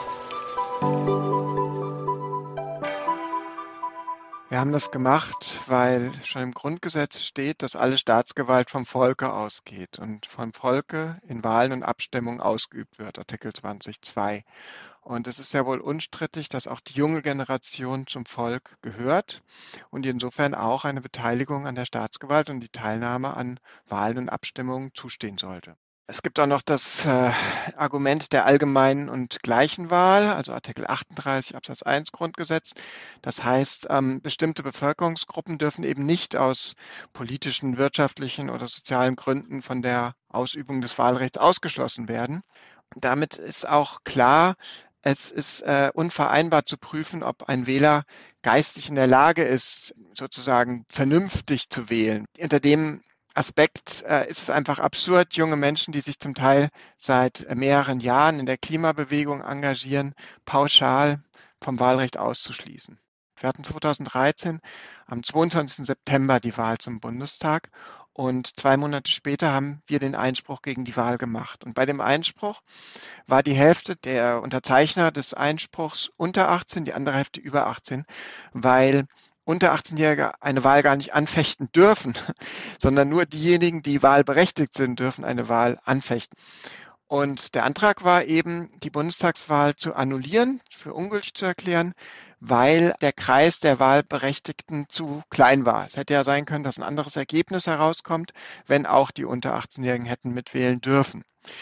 Wir haben das gemacht, weil schon im Grundgesetz steht, dass alle Staatsgewalt vom Volke ausgeht und vom Volke in Wahlen und Abstimmungen ausgeübt wird, Artikel zwanzig Absatz zwei. Und es ist ja wohl unstrittig, dass auch die junge Generation zum Volk gehört und insofern auch eine Beteiligung an der Staatsgewalt und die Teilnahme an Wahlen und Abstimmungen zustehen sollte. Es gibt auch noch das äh, Argument der allgemeinen und gleichen Wahl, also Artikel achtunddreißig Absatz eins Grundgesetz. Das heißt, ähm, bestimmte Bevölkerungsgruppen dürfen eben nicht aus politischen, wirtschaftlichen oder sozialen Gründen von der Ausübung des Wahlrechts ausgeschlossen werden. Und damit ist auch klar, es ist äh, unvereinbar zu prüfen, ob ein Wähler geistig in der Lage ist, sozusagen vernünftig zu wählen. Unter dem Aspekt äh, ist es einfach absurd, junge Menschen, die sich zum Teil seit mehreren Jahren in der Klimabewegung engagieren, pauschal vom Wahlrecht auszuschließen. Wir hatten zweitausenddreizehn am zweiundzwanzigsten September die Wahl zum Bundestag und zwei Monate später haben wir den Einspruch gegen die Wahl gemacht. Und bei dem Einspruch war die Hälfte der Unterzeichner des Einspruchs unter achtzehn, die andere Hälfte über achtzehn, weil unter achtzehnjährige eine Wahl gar nicht anfechten dürfen, sondern nur diejenigen, die wahlberechtigt sind, dürfen eine Wahl anfechten. Und der Antrag war eben, die Bundestagswahl zu annullieren, für ungültig zu erklären, weil der Kreis der Wahlberechtigten zu klein war. Es hätte ja sein können, dass ein anderes Ergebnis herauskommt, wenn auch die unter achtzehnjährigen hätten mitwählen dürfen.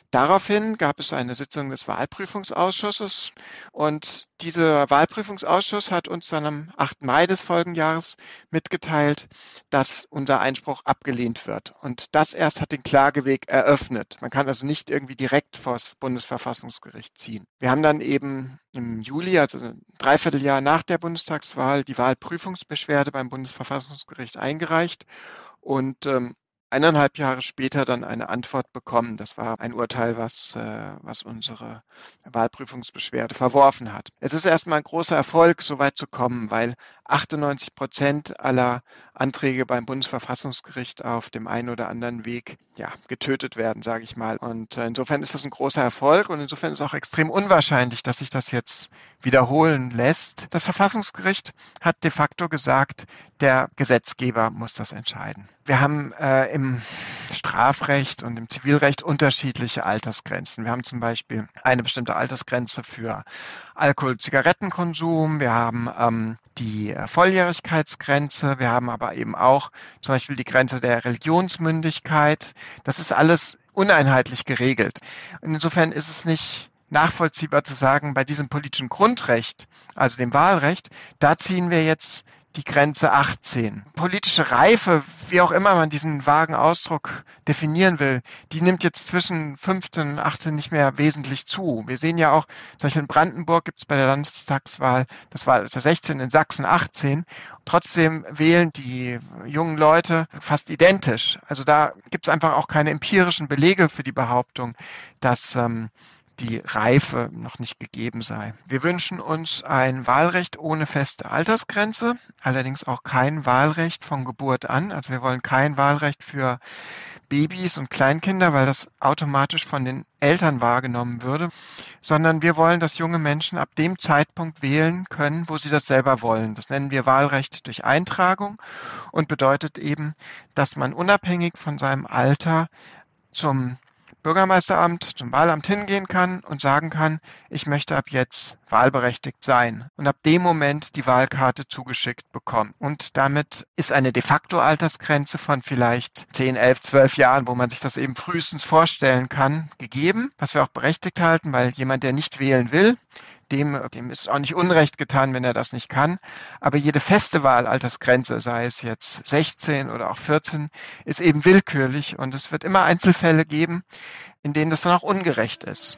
Daraufhin gab es eine Sitzung des Wahlprüfungsausschusses und dieser Wahlprüfungsausschuss hat uns dann am achten Mai des Folgenjahres mitgeteilt, dass unser Einspruch abgelehnt wird. Und das erst hat den Klageweg eröffnet. Man kann also nicht irgendwie direkt vor das Bundesverfassungsgericht ziehen. Wir haben dann eben im Juli, also ein Dreivierteljahr nach der Bundestagswahl, die Wahlprüfungsbeschwerde beim Bundesverfassungsgericht eingereicht und ähm, eineinhalb Jahre später dann eine Antwort bekommen. Das war ein Urteil, was, äh, was unsere Wahlprüfungsbeschwerde verworfen hat. Es ist erstmal ein großer Erfolg, so weit zu kommen, weil achtundneunzig Prozent aller Anträge beim Bundesverfassungsgericht auf dem einen oder anderen Weg ja, getötet werden, sage ich mal. Und äh, insofern ist das ein großer Erfolg und insofern ist es auch extrem unwahrscheinlich, dass sich das jetzt wiederholen lässt. Das Verfassungsgericht hat de facto gesagt, der Gesetzgeber muss das entscheiden. Wir haben äh, im Strafrecht und im Zivilrecht unterschiedliche Altersgrenzen. Wir haben zum Beispiel eine bestimmte Altersgrenze für Alkohol-Zigarettenkonsum, wir haben ähm, die äh, Volljährigkeitsgrenze, wir haben aber eben auch zum Beispiel die Grenze der Religionsmündigkeit. Das ist alles uneinheitlich geregelt. Und insofern ist es nicht nachvollziehbar zu sagen, bei diesem politischen Grundrecht, also dem Wahlrecht, da ziehen wir jetzt die Grenze achtzehn. Politische Reife, wie auch immer man diesen vagen Ausdruck definieren will, die nimmt jetzt zwischen fünfzehn und achtzehn nicht mehr wesentlich zu. Wir sehen ja auch, zum Beispiel in Brandenburg gibt es bei der Landtagswahl das Wahlalter sechzehn, in Sachsen achtzehn. Trotzdem wählen die jungen Leute fast identisch. Also da gibt es einfach auch keine empirischen Belege für die Behauptung, dass ähm, die Reife noch nicht gegeben sei. Wir wünschen uns ein Wahlrecht ohne feste Altersgrenze, allerdings auch kein Wahlrecht von Geburt an. Also wir wollen kein Wahlrecht für Babys und Kleinkinder, weil das automatisch von den Eltern wahrgenommen würde, sondern wir wollen, dass junge Menschen ab dem Zeitpunkt wählen können, wo sie das selber wollen. Das nennen wir Wahlrecht durch Eintragung und bedeutet eben, dass man unabhängig von seinem Alter zum Bürgermeisteramt, zum Wahlamt hingehen kann und sagen kann, ich möchte ab jetzt wahlberechtigt sein und ab dem Moment die Wahlkarte zugeschickt bekommen. Und damit ist eine de facto Altersgrenze von vielleicht zehn, elf, zwölf Jahren, wo man sich das eben frühestens vorstellen kann, gegeben, was wir auch berechtigt halten, weil jemand, der nicht wählen will, Dem, dem ist auch nicht Unrecht getan, wenn er das nicht kann. Aber jede feste Wahlaltersgrenze, sei es jetzt sechzehn oder auch vierzehn, ist eben willkürlich. Und es wird immer Einzelfälle geben, in denen das dann auch ungerecht ist.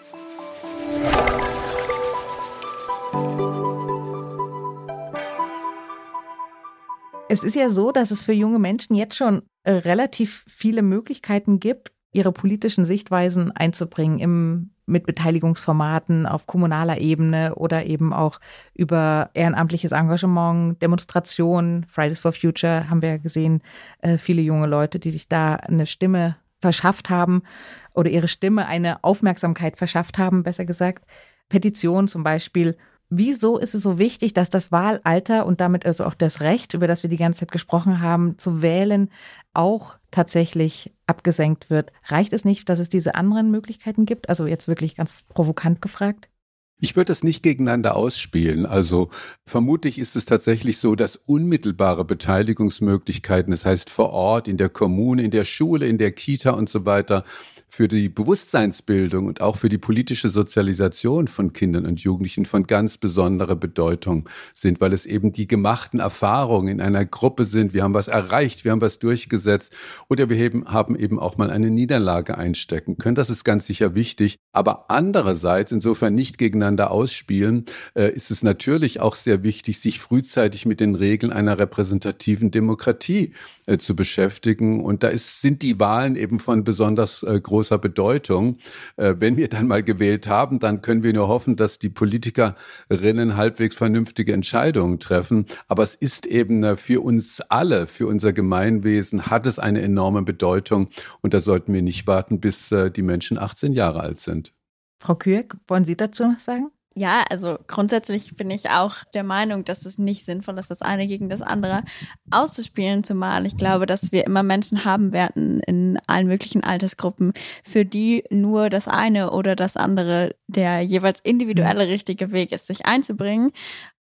Es ist ja so, dass es für junge Menschen jetzt schon äh, relativ viele Möglichkeiten gibt, ihre politischen Sichtweisen einzubringen im mit Beteiligungsformaten auf kommunaler Ebene oder eben auch über ehrenamtliches Engagement, Demonstrationen. Fridays for Future haben wir ja gesehen, äh, viele junge Leute, die sich da eine Stimme verschafft haben oder ihre Stimme eine Aufmerksamkeit verschafft haben, besser gesagt. Petitionen zum Beispiel. Wieso ist es so wichtig, dass das Wahlalter und damit also auch das Recht, über das wir die ganze Zeit gesprochen haben, zu wählen, auch tatsächlich abgesenkt wird? Reicht es nicht, dass es diese anderen Möglichkeiten gibt? Also jetzt wirklich ganz provokant gefragt. Ich würde das nicht gegeneinander ausspielen. Also vermutlich ist es tatsächlich so, dass unmittelbare Beteiligungsmöglichkeiten, das heißt vor Ort, in der Kommune, in der Schule, in der Kita und so weiter, für die Bewusstseinsbildung und auch für die politische Sozialisation von Kindern und Jugendlichen von ganz besonderer Bedeutung sind, weil es eben die gemachten Erfahrungen in einer Gruppe sind. Wir haben was erreicht, wir haben was durchgesetzt oder wir haben eben auch mal eine Niederlage einstecken können. Das ist ganz sicher wichtig. Aber andererseits, insofern nicht gegeneinander ausspielen, äh, ist es natürlich auch sehr wichtig, sich frühzeitig mit den Regeln einer repräsentativen Demokratie äh, zu beschäftigen. Und da ist, sind die Wahlen eben von besonders äh, großer Bedeutung. Äh, wenn wir dann mal gewählt haben, dann können wir nur hoffen, dass die Politikerinnen halbwegs vernünftige Entscheidungen treffen. Aber es ist eben äh, für uns alle, für unser Gemeinwesen, hat es eine enorme Bedeutung. Und da sollten wir nicht warten, bis äh, die Menschen achtzehn Jahre alt sind. Frau Küeck, wollen Sie dazu noch sagen? Ja, also grundsätzlich bin ich auch der Meinung, dass es nicht sinnvoll ist, das eine gegen das andere auszuspielen, zumal ich glaube, dass wir immer Menschen haben werden in allen möglichen Altersgruppen, für die nur das eine oder das andere der jeweils individuelle richtige Weg ist, sich einzubringen.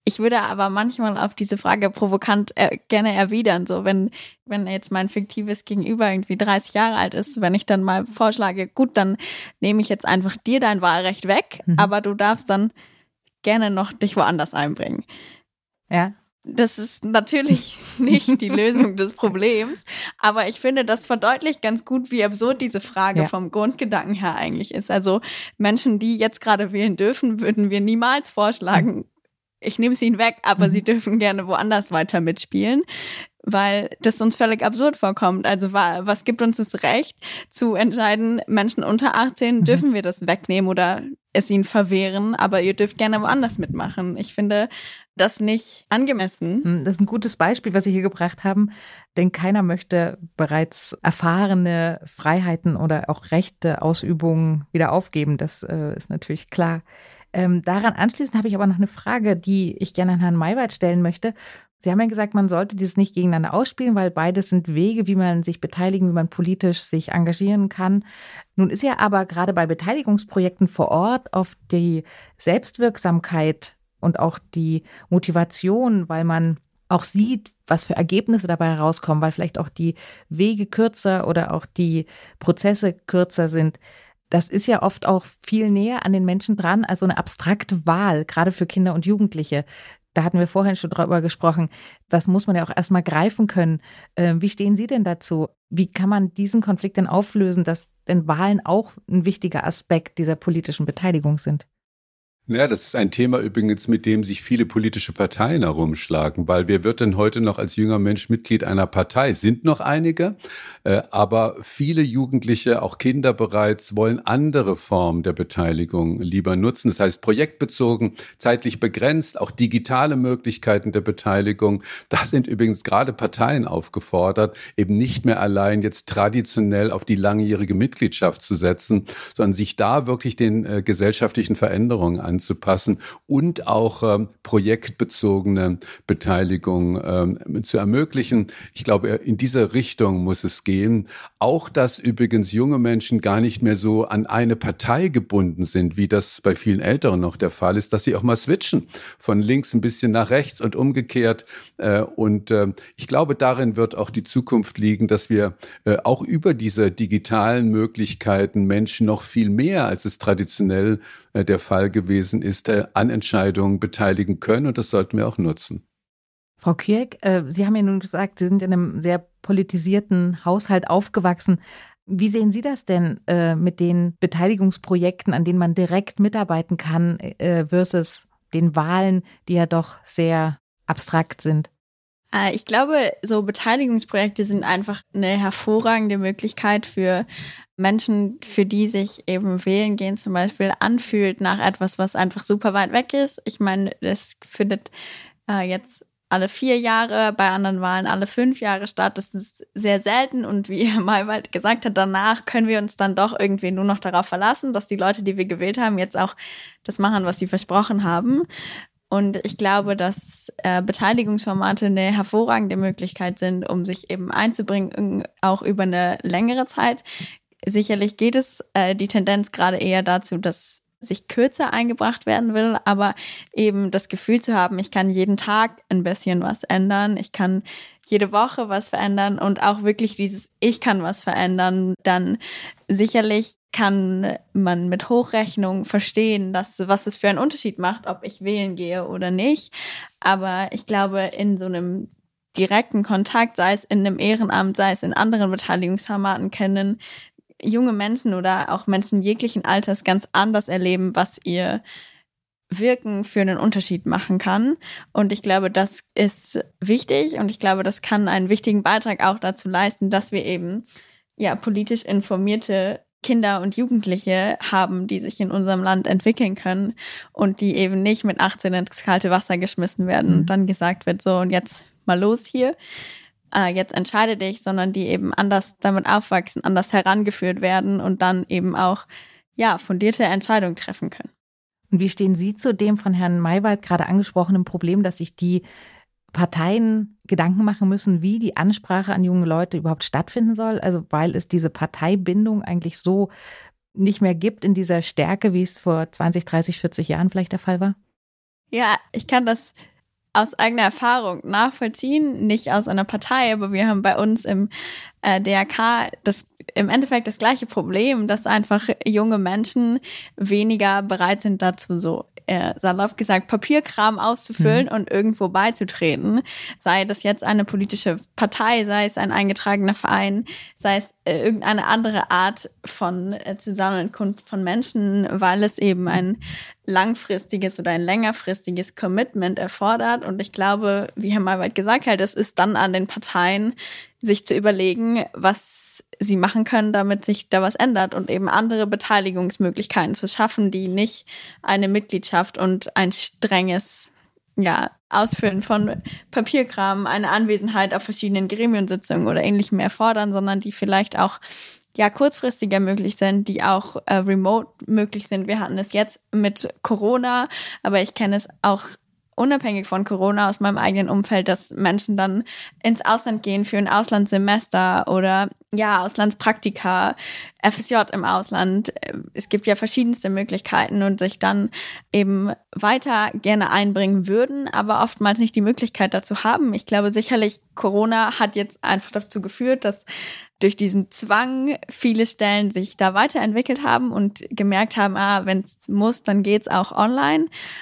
Ich würde aber manchmal auf diese Frage provokant äh, gerne erwidern, so wenn wenn jetzt mein fiktives Gegenüber irgendwie dreißig Jahre alt ist, wenn ich dann mal vorschlage, gut, dann nehme ich jetzt einfach dir dein Wahlrecht weg, mhm. aber du darfst dann gerne noch dich woanders einbringen. Ja. Das ist natürlich nicht die Lösung des Problems, aber ich finde, das verdeutlicht ganz gut, wie absurd diese Frage ja. vom Grundgedanken her eigentlich ist. Also Menschen, die jetzt gerade wählen dürfen, würden wir niemals vorschlagen, ich nehme es ihnen weg, aber mhm. sie dürfen gerne woanders weiter mitspielen, weil das uns völlig absurd vorkommt. Also was gibt uns das Recht zu entscheiden, Menschen unter achtzehn, mhm. dürfen wir das wegnehmen oder es ihnen verwehren, aber ihr dürft gerne woanders mitmachen. Ich finde das nicht angemessen. Das ist ein gutes Beispiel, was Sie hier gebracht haben, denn keiner möchte bereits erfahrene Freiheiten oder auch Rechte, Ausübungen wieder aufgeben. Das äh, ist natürlich klar. Ähm, daran anschließend habe ich aber noch eine Frage, die ich gerne an Herrn Maywald stellen möchte. Sie haben ja gesagt, man sollte dieses nicht gegeneinander ausspielen, weil beides sind Wege, wie man sich beteiligen, wie man politisch sich engagieren kann. Nun ist ja aber gerade bei Beteiligungsprojekten vor Ort auf die Selbstwirksamkeit und auch die Motivation, weil man auch sieht, was für Ergebnisse dabei herauskommen, weil vielleicht auch die Wege kürzer oder auch die Prozesse kürzer sind. Das ist ja oft auch viel näher an den Menschen dran als so eine abstrakte Wahl, gerade für Kinder und Jugendliche. Da hatten wir vorhin schon drüber gesprochen. Das muss man ja auch erstmal greifen können. Wie stehen Sie denn dazu? Wie kann man diesen Konflikt denn auflösen, dass denn Wahlen auch ein wichtiger Aspekt dieser politischen Beteiligung sind? Ja, das ist ein Thema übrigens, mit dem sich viele politische Parteien herumschlagen, weil wer wird denn heute noch als junger Mensch Mitglied einer Partei? Es sind noch einige, äh, aber viele Jugendliche, auch Kinder bereits, wollen andere Formen der Beteiligung lieber nutzen. Das heißt projektbezogen, zeitlich begrenzt, auch digitale Möglichkeiten der Beteiligung. Da sind übrigens gerade Parteien aufgefordert, eben nicht mehr allein jetzt traditionell auf die langjährige Mitgliedschaft zu setzen, sondern sich da wirklich den äh, gesellschaftlichen Veränderungen an anzupassen und auch ähm, projektbezogene Beteiligung ähm, zu ermöglichen. Ich glaube, in diese Richtung muss es gehen. Auch, dass übrigens junge Menschen gar nicht mehr so an eine Partei gebunden sind, wie das bei vielen Älteren noch der Fall ist, dass sie auch mal switchen, von links ein bisschen nach rechts und umgekehrt. Äh, und äh, ich glaube, darin wird auch die Zukunft liegen, dass wir äh, auch über diese digitalen Möglichkeiten Menschen noch viel mehr, als es traditionell äh, der Fall gewesen ist, äh, an Entscheidungen beteiligen können, und das sollten wir auch nutzen. Frau Kieck, äh, Sie haben ja nun gesagt, Sie sind in einem sehr politisierten Haushalt aufgewachsen. Wie sehen Sie das denn äh, mit den Beteiligungsprojekten, an denen man direkt mitarbeiten kann, äh, versus den Wahlen, die ja doch sehr abstrakt sind? Ich glaube, so Beteiligungsprojekte sind einfach eine hervorragende Möglichkeit für Menschen, für die sich eben wählen gehen zum Beispiel anfühlt nach etwas, was einfach super weit weg ist. Ich meine, das findet äh, jetzt alle vier Jahre, bei anderen Wahlen alle fünf Jahre statt. Das ist sehr selten, und wie Herr Maywald gesagt hat, danach können wir uns dann doch irgendwie nur noch darauf verlassen, dass die Leute, die wir gewählt haben, jetzt auch das machen, was sie versprochen haben. Und ich glaube, dass äh, Beteiligungsformate eine hervorragende Möglichkeit sind, um sich eben einzubringen, auch über eine längere Zeit. Sicherlich geht es äh, die Tendenz gerade eher dazu, dass sich kürzer eingebracht werden will, aber eben das Gefühl zu haben, ich kann jeden Tag ein bisschen was ändern, ich kann jede Woche was verändern und auch wirklich dieses Ich kann was verändern, dann sicherlich kann man mit Hochrechnung verstehen, dass, was es für einen Unterschied macht, ob ich wählen gehe oder nicht. Aber ich glaube, in so einem direkten Kontakt, sei es in einem Ehrenamt, sei es in anderen Beteiligungsformaten, können junge Menschen oder auch Menschen jeglichen Alters ganz anders erleben, was ihr Wirken für einen Unterschied machen kann. Und ich glaube, das ist wichtig, und ich glaube, das kann einen wichtigen Beitrag auch dazu leisten, dass wir eben ja politisch informierte Kinder und Jugendliche haben, die sich in unserem Land entwickeln können und die eben nicht mit achtzehn ins kalte Wasser geschmissen werden mhm. und dann gesagt wird, so und jetzt mal los hier, äh, jetzt entscheide dich, sondern die eben anders damit aufwachsen, anders herangeführt werden und dann eben auch ja fundierte Entscheidungen treffen können. Und wie stehen Sie zu dem von Herrn Maywald gerade angesprochenen Problem, dass sich die Parteien Gedanken machen müssen, wie die Ansprache an junge Leute überhaupt stattfinden soll? Also weil es diese Parteibindung eigentlich so nicht mehr gibt in dieser Stärke, wie es vor zwanzig, dreißig, vierzig Jahren vielleicht der Fall war? Ja, ich kann das aus eigener Erfahrung nachvollziehen, nicht aus einer Partei, aber wir haben bei uns im äh, D R K das im Endeffekt das gleiche Problem, dass einfach junge Menschen weniger bereit sind dazu, so äh, salopp gesagt, Papierkram auszufüllen mhm. und irgendwo beizutreten. Sei das jetzt eine politische Partei, sei es ein eingetragener Verein, sei es äh, irgendeine andere Art von äh, Zusammenkunft von Menschen, weil es eben ein langfristiges oder ein längerfristiges Commitment erfordert. Und ich glaube, wie Herr Maywald gesagt hat, es ist dann an den Parteien, sich zu überlegen, was sie machen können, damit sich da was ändert und eben andere Beteiligungsmöglichkeiten zu schaffen, die nicht eine Mitgliedschaft und ein strenges ja, Ausfüllen von Papierkram, eine Anwesenheit auf verschiedenen Gremiensitzungen oder Ähnlichem erfordern, sondern die vielleicht auch ja kurzfristiger möglich sind, die auch äh, remote möglich sind. Wir hatten es jetzt mit Corona, aber ich kenne es auch unabhängig von Corona aus meinem eigenen Umfeld, dass Menschen dann ins Ausland gehen für ein Auslandssemester oder ja, Auslandspraktika, F S J im Ausland. Es gibt ja verschiedenste Möglichkeiten und sich dann eben weiter gerne einbringen würden, aber oftmals nicht die Möglichkeit dazu haben. Ich glaube sicherlich, Corona hat jetzt einfach dazu geführt, dass durch diesen Zwang viele Stellen sich da weiterentwickelt haben und gemerkt haben, ah, wenn es muss, dann geht's auch online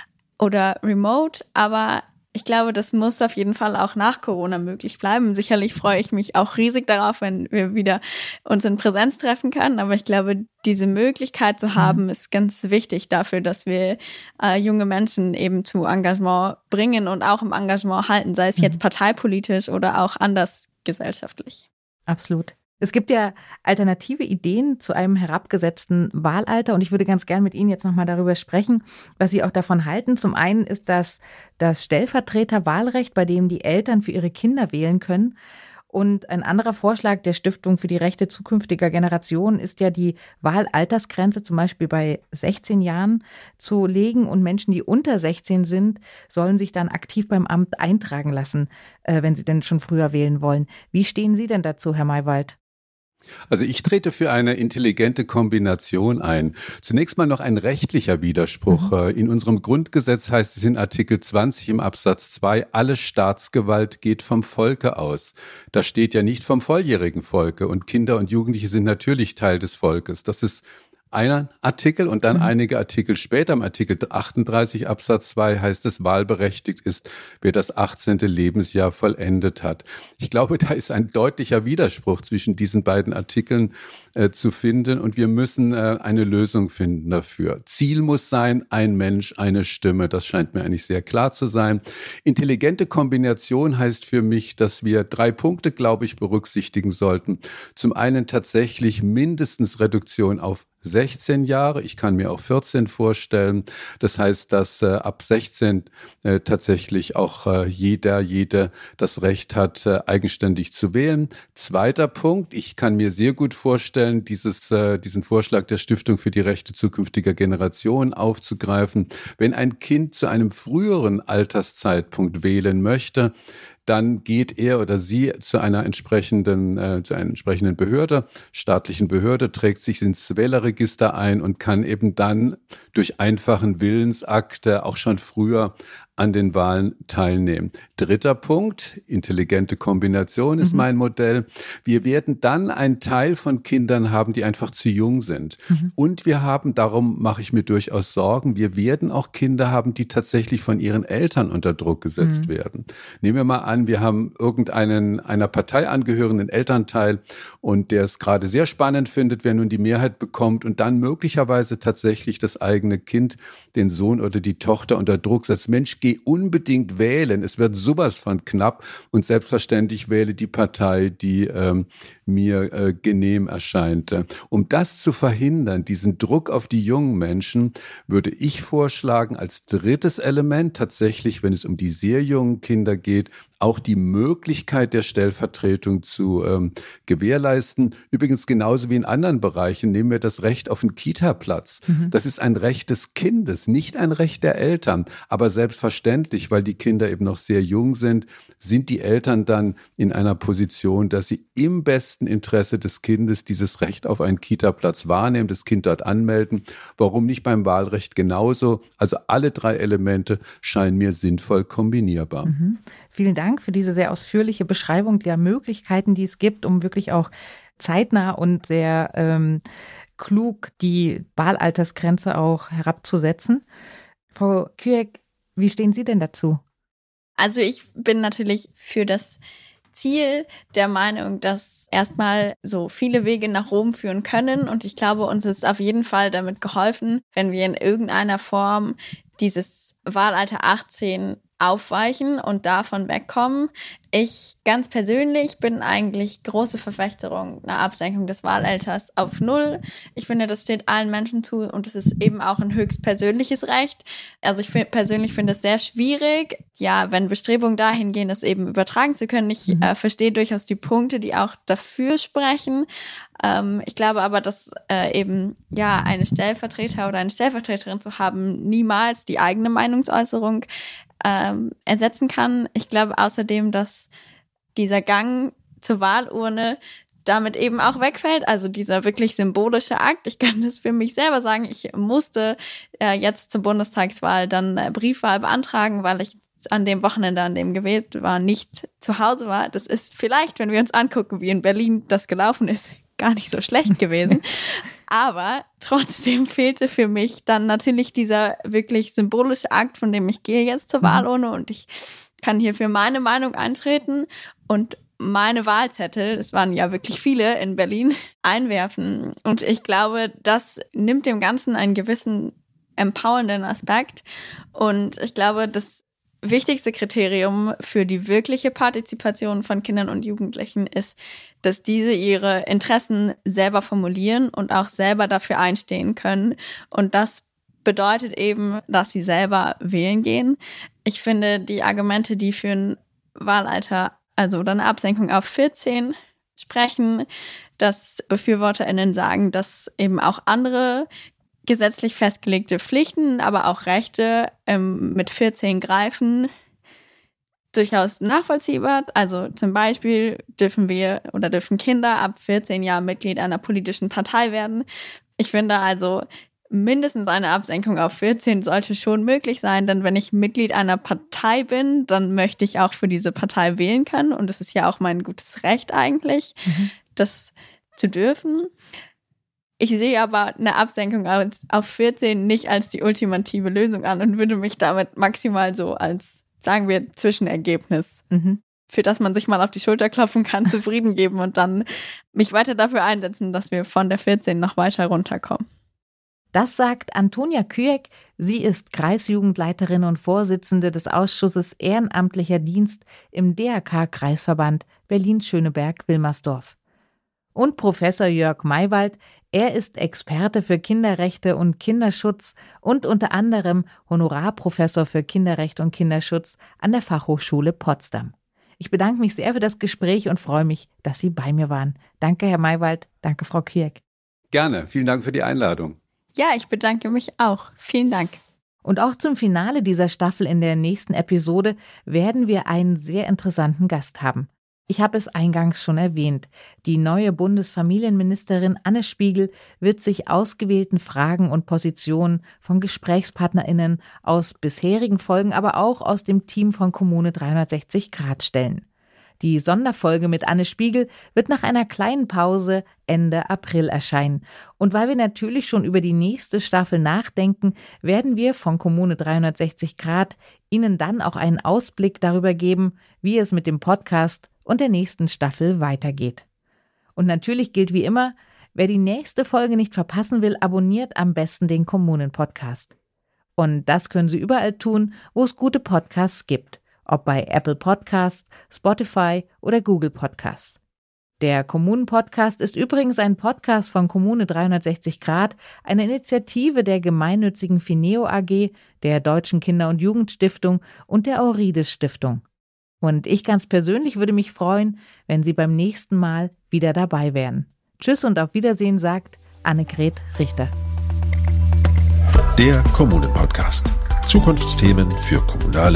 oder remote, aber ich glaube, das muss auf jeden Fall auch nach Corona möglich bleiben. Sicherlich freue ich mich auch riesig darauf, wenn wir wieder uns in Präsenz treffen können, aber ich glaube, diese Möglichkeit zu haben, ist ganz wichtig dafür, dass wir äh, junge Menschen eben zu Engagement bringen und auch im Engagement halten, sei es jetzt parteipolitisch oder auch anders gesellschaftlich. Absolut. Es gibt ja alternative Ideen zu einem herabgesetzten Wahlalter und ich würde ganz gern mit Ihnen jetzt nochmal darüber sprechen, was Sie auch davon halten. Zum einen ist das das Stellvertreterwahlrecht, bei dem die Eltern für ihre Kinder wählen können. Und ein anderer Vorschlag der Stiftung für die Rechte zukünftiger Generationen ist ja, die Wahlaltersgrenze zum Beispiel bei sechzehn Jahren zu legen. Und Menschen, die unter sechzehn sind, sollen sich dann aktiv beim Amt eintragen lassen, äh, wenn sie denn schon früher wählen wollen. Wie stehen Sie denn dazu, Herr Maywald? Also ich trete für eine intelligente Kombination ein. Zunächst mal noch ein rechtlicher Widerspruch. Mhm. In unserem Grundgesetz heißt es in Artikel zwanzig im Absatz zwei, alle Staatsgewalt geht vom Volke aus. Da steht ja nicht vom volljährigen Volke und Kinder und Jugendliche sind natürlich Teil des Volkes. Das ist einer Artikel und dann mhm. einige Artikel später, im Artikel achtunddreißig Absatz zwei heißt es, wahlberechtigt ist, wer das achtzehnte Lebensjahr vollendet hat. Ich glaube, da ist ein deutlicher Widerspruch zwischen diesen beiden Artikeln äh, zu finden und wir müssen äh, eine Lösung finden dafür. Ziel muss sein, ein Mensch, eine Stimme. Das scheint mir eigentlich sehr klar zu sein. Intelligente Kombination heißt für mich, dass wir drei Punkte, glaube ich, berücksichtigen sollten. Zum einen tatsächlich mindestens Reduktion auf sechzehn Jahre, ich kann mir auch vierzehn vorstellen. Das heißt, dass äh, ab sechzehn äh, tatsächlich auch äh, jeder, jede das Recht hat, äh, eigenständig zu wählen. Zweiter Punkt, ich kann mir sehr gut vorstellen, dieses, äh, diesen Vorschlag der Stiftung für die Rechte zukünftiger Generationen aufzugreifen. Wenn ein Kind zu einem früheren Alterszeitpunkt wählen möchte, dann geht er oder sie zu einer entsprechenden, äh, zu einer entsprechenden Behörde, staatlichen Behörde, trägt sich ins Wählerregister ein und kann eben dann durch einfachen Willensakt auch schon früher an den Wahlen teilnehmen. Dritter Punkt, intelligente Kombination ist mhm. mein Modell. Wir werden dann einen Teil von Kindern haben, die einfach zu jung sind. Mhm. Und wir haben, darum mache ich mir durchaus Sorgen, wir werden auch Kinder haben, die tatsächlich von ihren Eltern unter Druck gesetzt mhm. werden. Nehmen wir mal an, wir haben irgendeinen einer Partei angehörenden Elternteil und der es gerade sehr spannend findet, wer nun die Mehrheit bekommt und dann möglicherweise tatsächlich das eigene Kind, den Sohn oder die Tochter unter Druck setzt. Mensch, geh unbedingt wählen. Es wird sowas von knapp und selbstverständlich wähle die Partei, die ähm, mir äh, genehm erscheint. Um das zu verhindern, diesen Druck auf die jungen Menschen, würde ich vorschlagen, als drittes Element tatsächlich, wenn es um die sehr jungen Kinder geht, auch die Möglichkeit der Stellvertretung zu ähm, gewährleisten. Übrigens genauso wie in anderen Bereichen nehmen wir das Recht auf einen Kita-Platz. Mhm. Das ist ein Recht des Kindes, nicht ein Recht der Eltern. Aber selbstverständlich selbstverständlich, weil die Kinder eben noch sehr jung sind, sind die Eltern dann in einer Position, dass sie im besten Interesse des Kindes dieses Recht auf einen Kita-Platz wahrnehmen, das Kind dort anmelden. Warum nicht beim Wahlrecht genauso? Also alle drei Elemente scheinen mir sinnvoll kombinierbar. Mhm. Vielen Dank für diese sehr ausführliche Beschreibung der Möglichkeiten, die es gibt, um wirklich auch zeitnah und sehr ähm, klug die Wahlaltersgrenze auch herabzusetzen. Frau Küeck, wie stehen Sie denn dazu? Also ich bin natürlich für das Ziel der Meinung, dass erstmal so viele Wege nach Rom führen können. Und ich glaube, uns ist auf jeden Fall damit geholfen, wenn wir in irgendeiner Form dieses Wahlalter achtzehn aufweichen und davon wegkommen. Ich ganz persönlich bin eigentlich große Verfechterin einer Absenkung des Wahlalters auf null. Ich finde, das steht allen Menschen zu und es ist eben auch ein höchst persönliches Recht. Also ich find, persönlich finde es sehr schwierig, ja, wenn Bestrebungen dahin gehen, das eben übertragen zu können. Ich mhm. äh, verstehe durchaus die Punkte, die auch dafür sprechen. Ähm, ich glaube aber, dass äh, eben ja eine Stellvertreter oder eine Stellvertreterin zu haben niemals die eigene Meinungsäußerung ähm, ersetzen kann. Ich glaube außerdem, dass dieser Gang zur Wahlurne damit eben auch wegfällt, also dieser wirklich symbolische Akt. Ich kann das für mich selber sagen, ich musste äh, jetzt zur Bundestagswahl dann äh, Briefwahl beantragen, weil ich an dem Wochenende, an dem gewählt war, nicht zu Hause war. Das ist vielleicht, wenn wir uns angucken, wie in Berlin das gelaufen ist, gar nicht so schlecht gewesen. Aber trotzdem fehlte für mich dann natürlich dieser wirklich symbolische Akt, von dem ich gehe jetzt zur Wahlurne und ich kann hier für meine Meinung eintreten und meine Wahlzettel, es waren ja wirklich viele in Berlin, einwerfen. Und ich glaube, das nimmt dem Ganzen einen gewissen empowernden Aspekt. Und ich glaube, das wichtigste Kriterium für die wirkliche Partizipation von Kindern und Jugendlichen ist, dass diese ihre Interessen selber formulieren und auch selber dafür einstehen können. Und das bedeutet eben, dass sie selber wählen gehen. Ich finde, die Argumente, die für ein Wahlalter, also oder eine Absenkung auf vierzehn sprechen, dass BefürworterInnen sagen, dass eben auch andere gesetzlich festgelegte Pflichten, aber auch Rechte ähm, mit vierzehn greifen, durchaus nachvollziehbar. Also zum Beispiel dürfen wir oder dürfen Kinder ab vierzehn Jahren Mitglied einer politischen Partei werden. Ich finde also, mindestens eine Absenkung auf vierzehn sollte schon möglich sein, denn wenn ich Mitglied einer Partei bin, dann möchte ich auch für diese Partei wählen können und es ist ja auch mein gutes Recht eigentlich, mhm. das zu dürfen. Ich sehe aber eine Absenkung auf vierzehn nicht als die ultimative Lösung an und würde mich damit maximal so als, sagen wir, Zwischenergebnis, mhm. für das man sich mal auf die Schulter klopfen kann, zufrieden geben und dann mich weiter dafür einsetzen, dass wir von der vierzehn noch weiter runterkommen. Das sagt Antonia Küeck. Sie ist Kreisjugendleiterin und Vorsitzende des Ausschusses Ehrenamtlicher Dienst im D R K-Kreisverband Berlin-Schöneberg-Wilmersdorf. Und Professor Jörg Maywald. Er ist Experte für Kinderrechte und Kinderschutz und unter anderem Honorarprofessor für Kinderrecht und Kinderschutz an der Fachhochschule Potsdam. Ich bedanke mich sehr für das Gespräch und freue mich, dass Sie bei mir waren. Danke, Herr Maywald. Danke, Frau Küeck. Gerne. Vielen Dank für die Einladung. Ja, ich bedanke mich auch. Vielen Dank. Und auch zum Finale dieser Staffel in der nächsten Episode werden wir einen sehr interessanten Gast haben. Ich habe es eingangs schon erwähnt. Die neue Bundesfamilienministerin Anne Spiegel wird sich ausgewählten Fragen und Positionen von GesprächspartnerInnen aus bisherigen Folgen, aber auch aus dem Team von Kommune dreihundertsechzig Grad stellen. Die Sonderfolge mit Anne Spiegel wird nach einer kleinen Pause Ende April erscheinen. Und weil wir natürlich schon über die nächste Staffel nachdenken, werden wir von Kommune dreihundertsechzig Grad Ihnen dann auch einen Ausblick darüber geben, wie es mit dem Podcast und der nächsten Staffel weitergeht. Und natürlich gilt wie immer, wer die nächste Folge nicht verpassen will, abonniert am besten den Kommunen-Podcast. Und das können Sie überall tun, wo es gute Podcasts gibt. Ob bei Apple Podcasts, Spotify oder Google Podcasts. Der Kommunen-Podcast ist übrigens ein Podcast von Kommune dreihundertsechzig Grad, eine Initiative der gemeinnützigen Fineo A G, der Deutschen Kinder- und Jugendstiftung und der Aurides Stiftung. Und ich ganz persönlich würde mich freuen, wenn Sie beim nächsten Mal wieder dabei wären. Tschüss und auf Wiedersehen, sagt Annegret Richter. Der Kommunen-Podcast. Zukunftsthemen für kommunale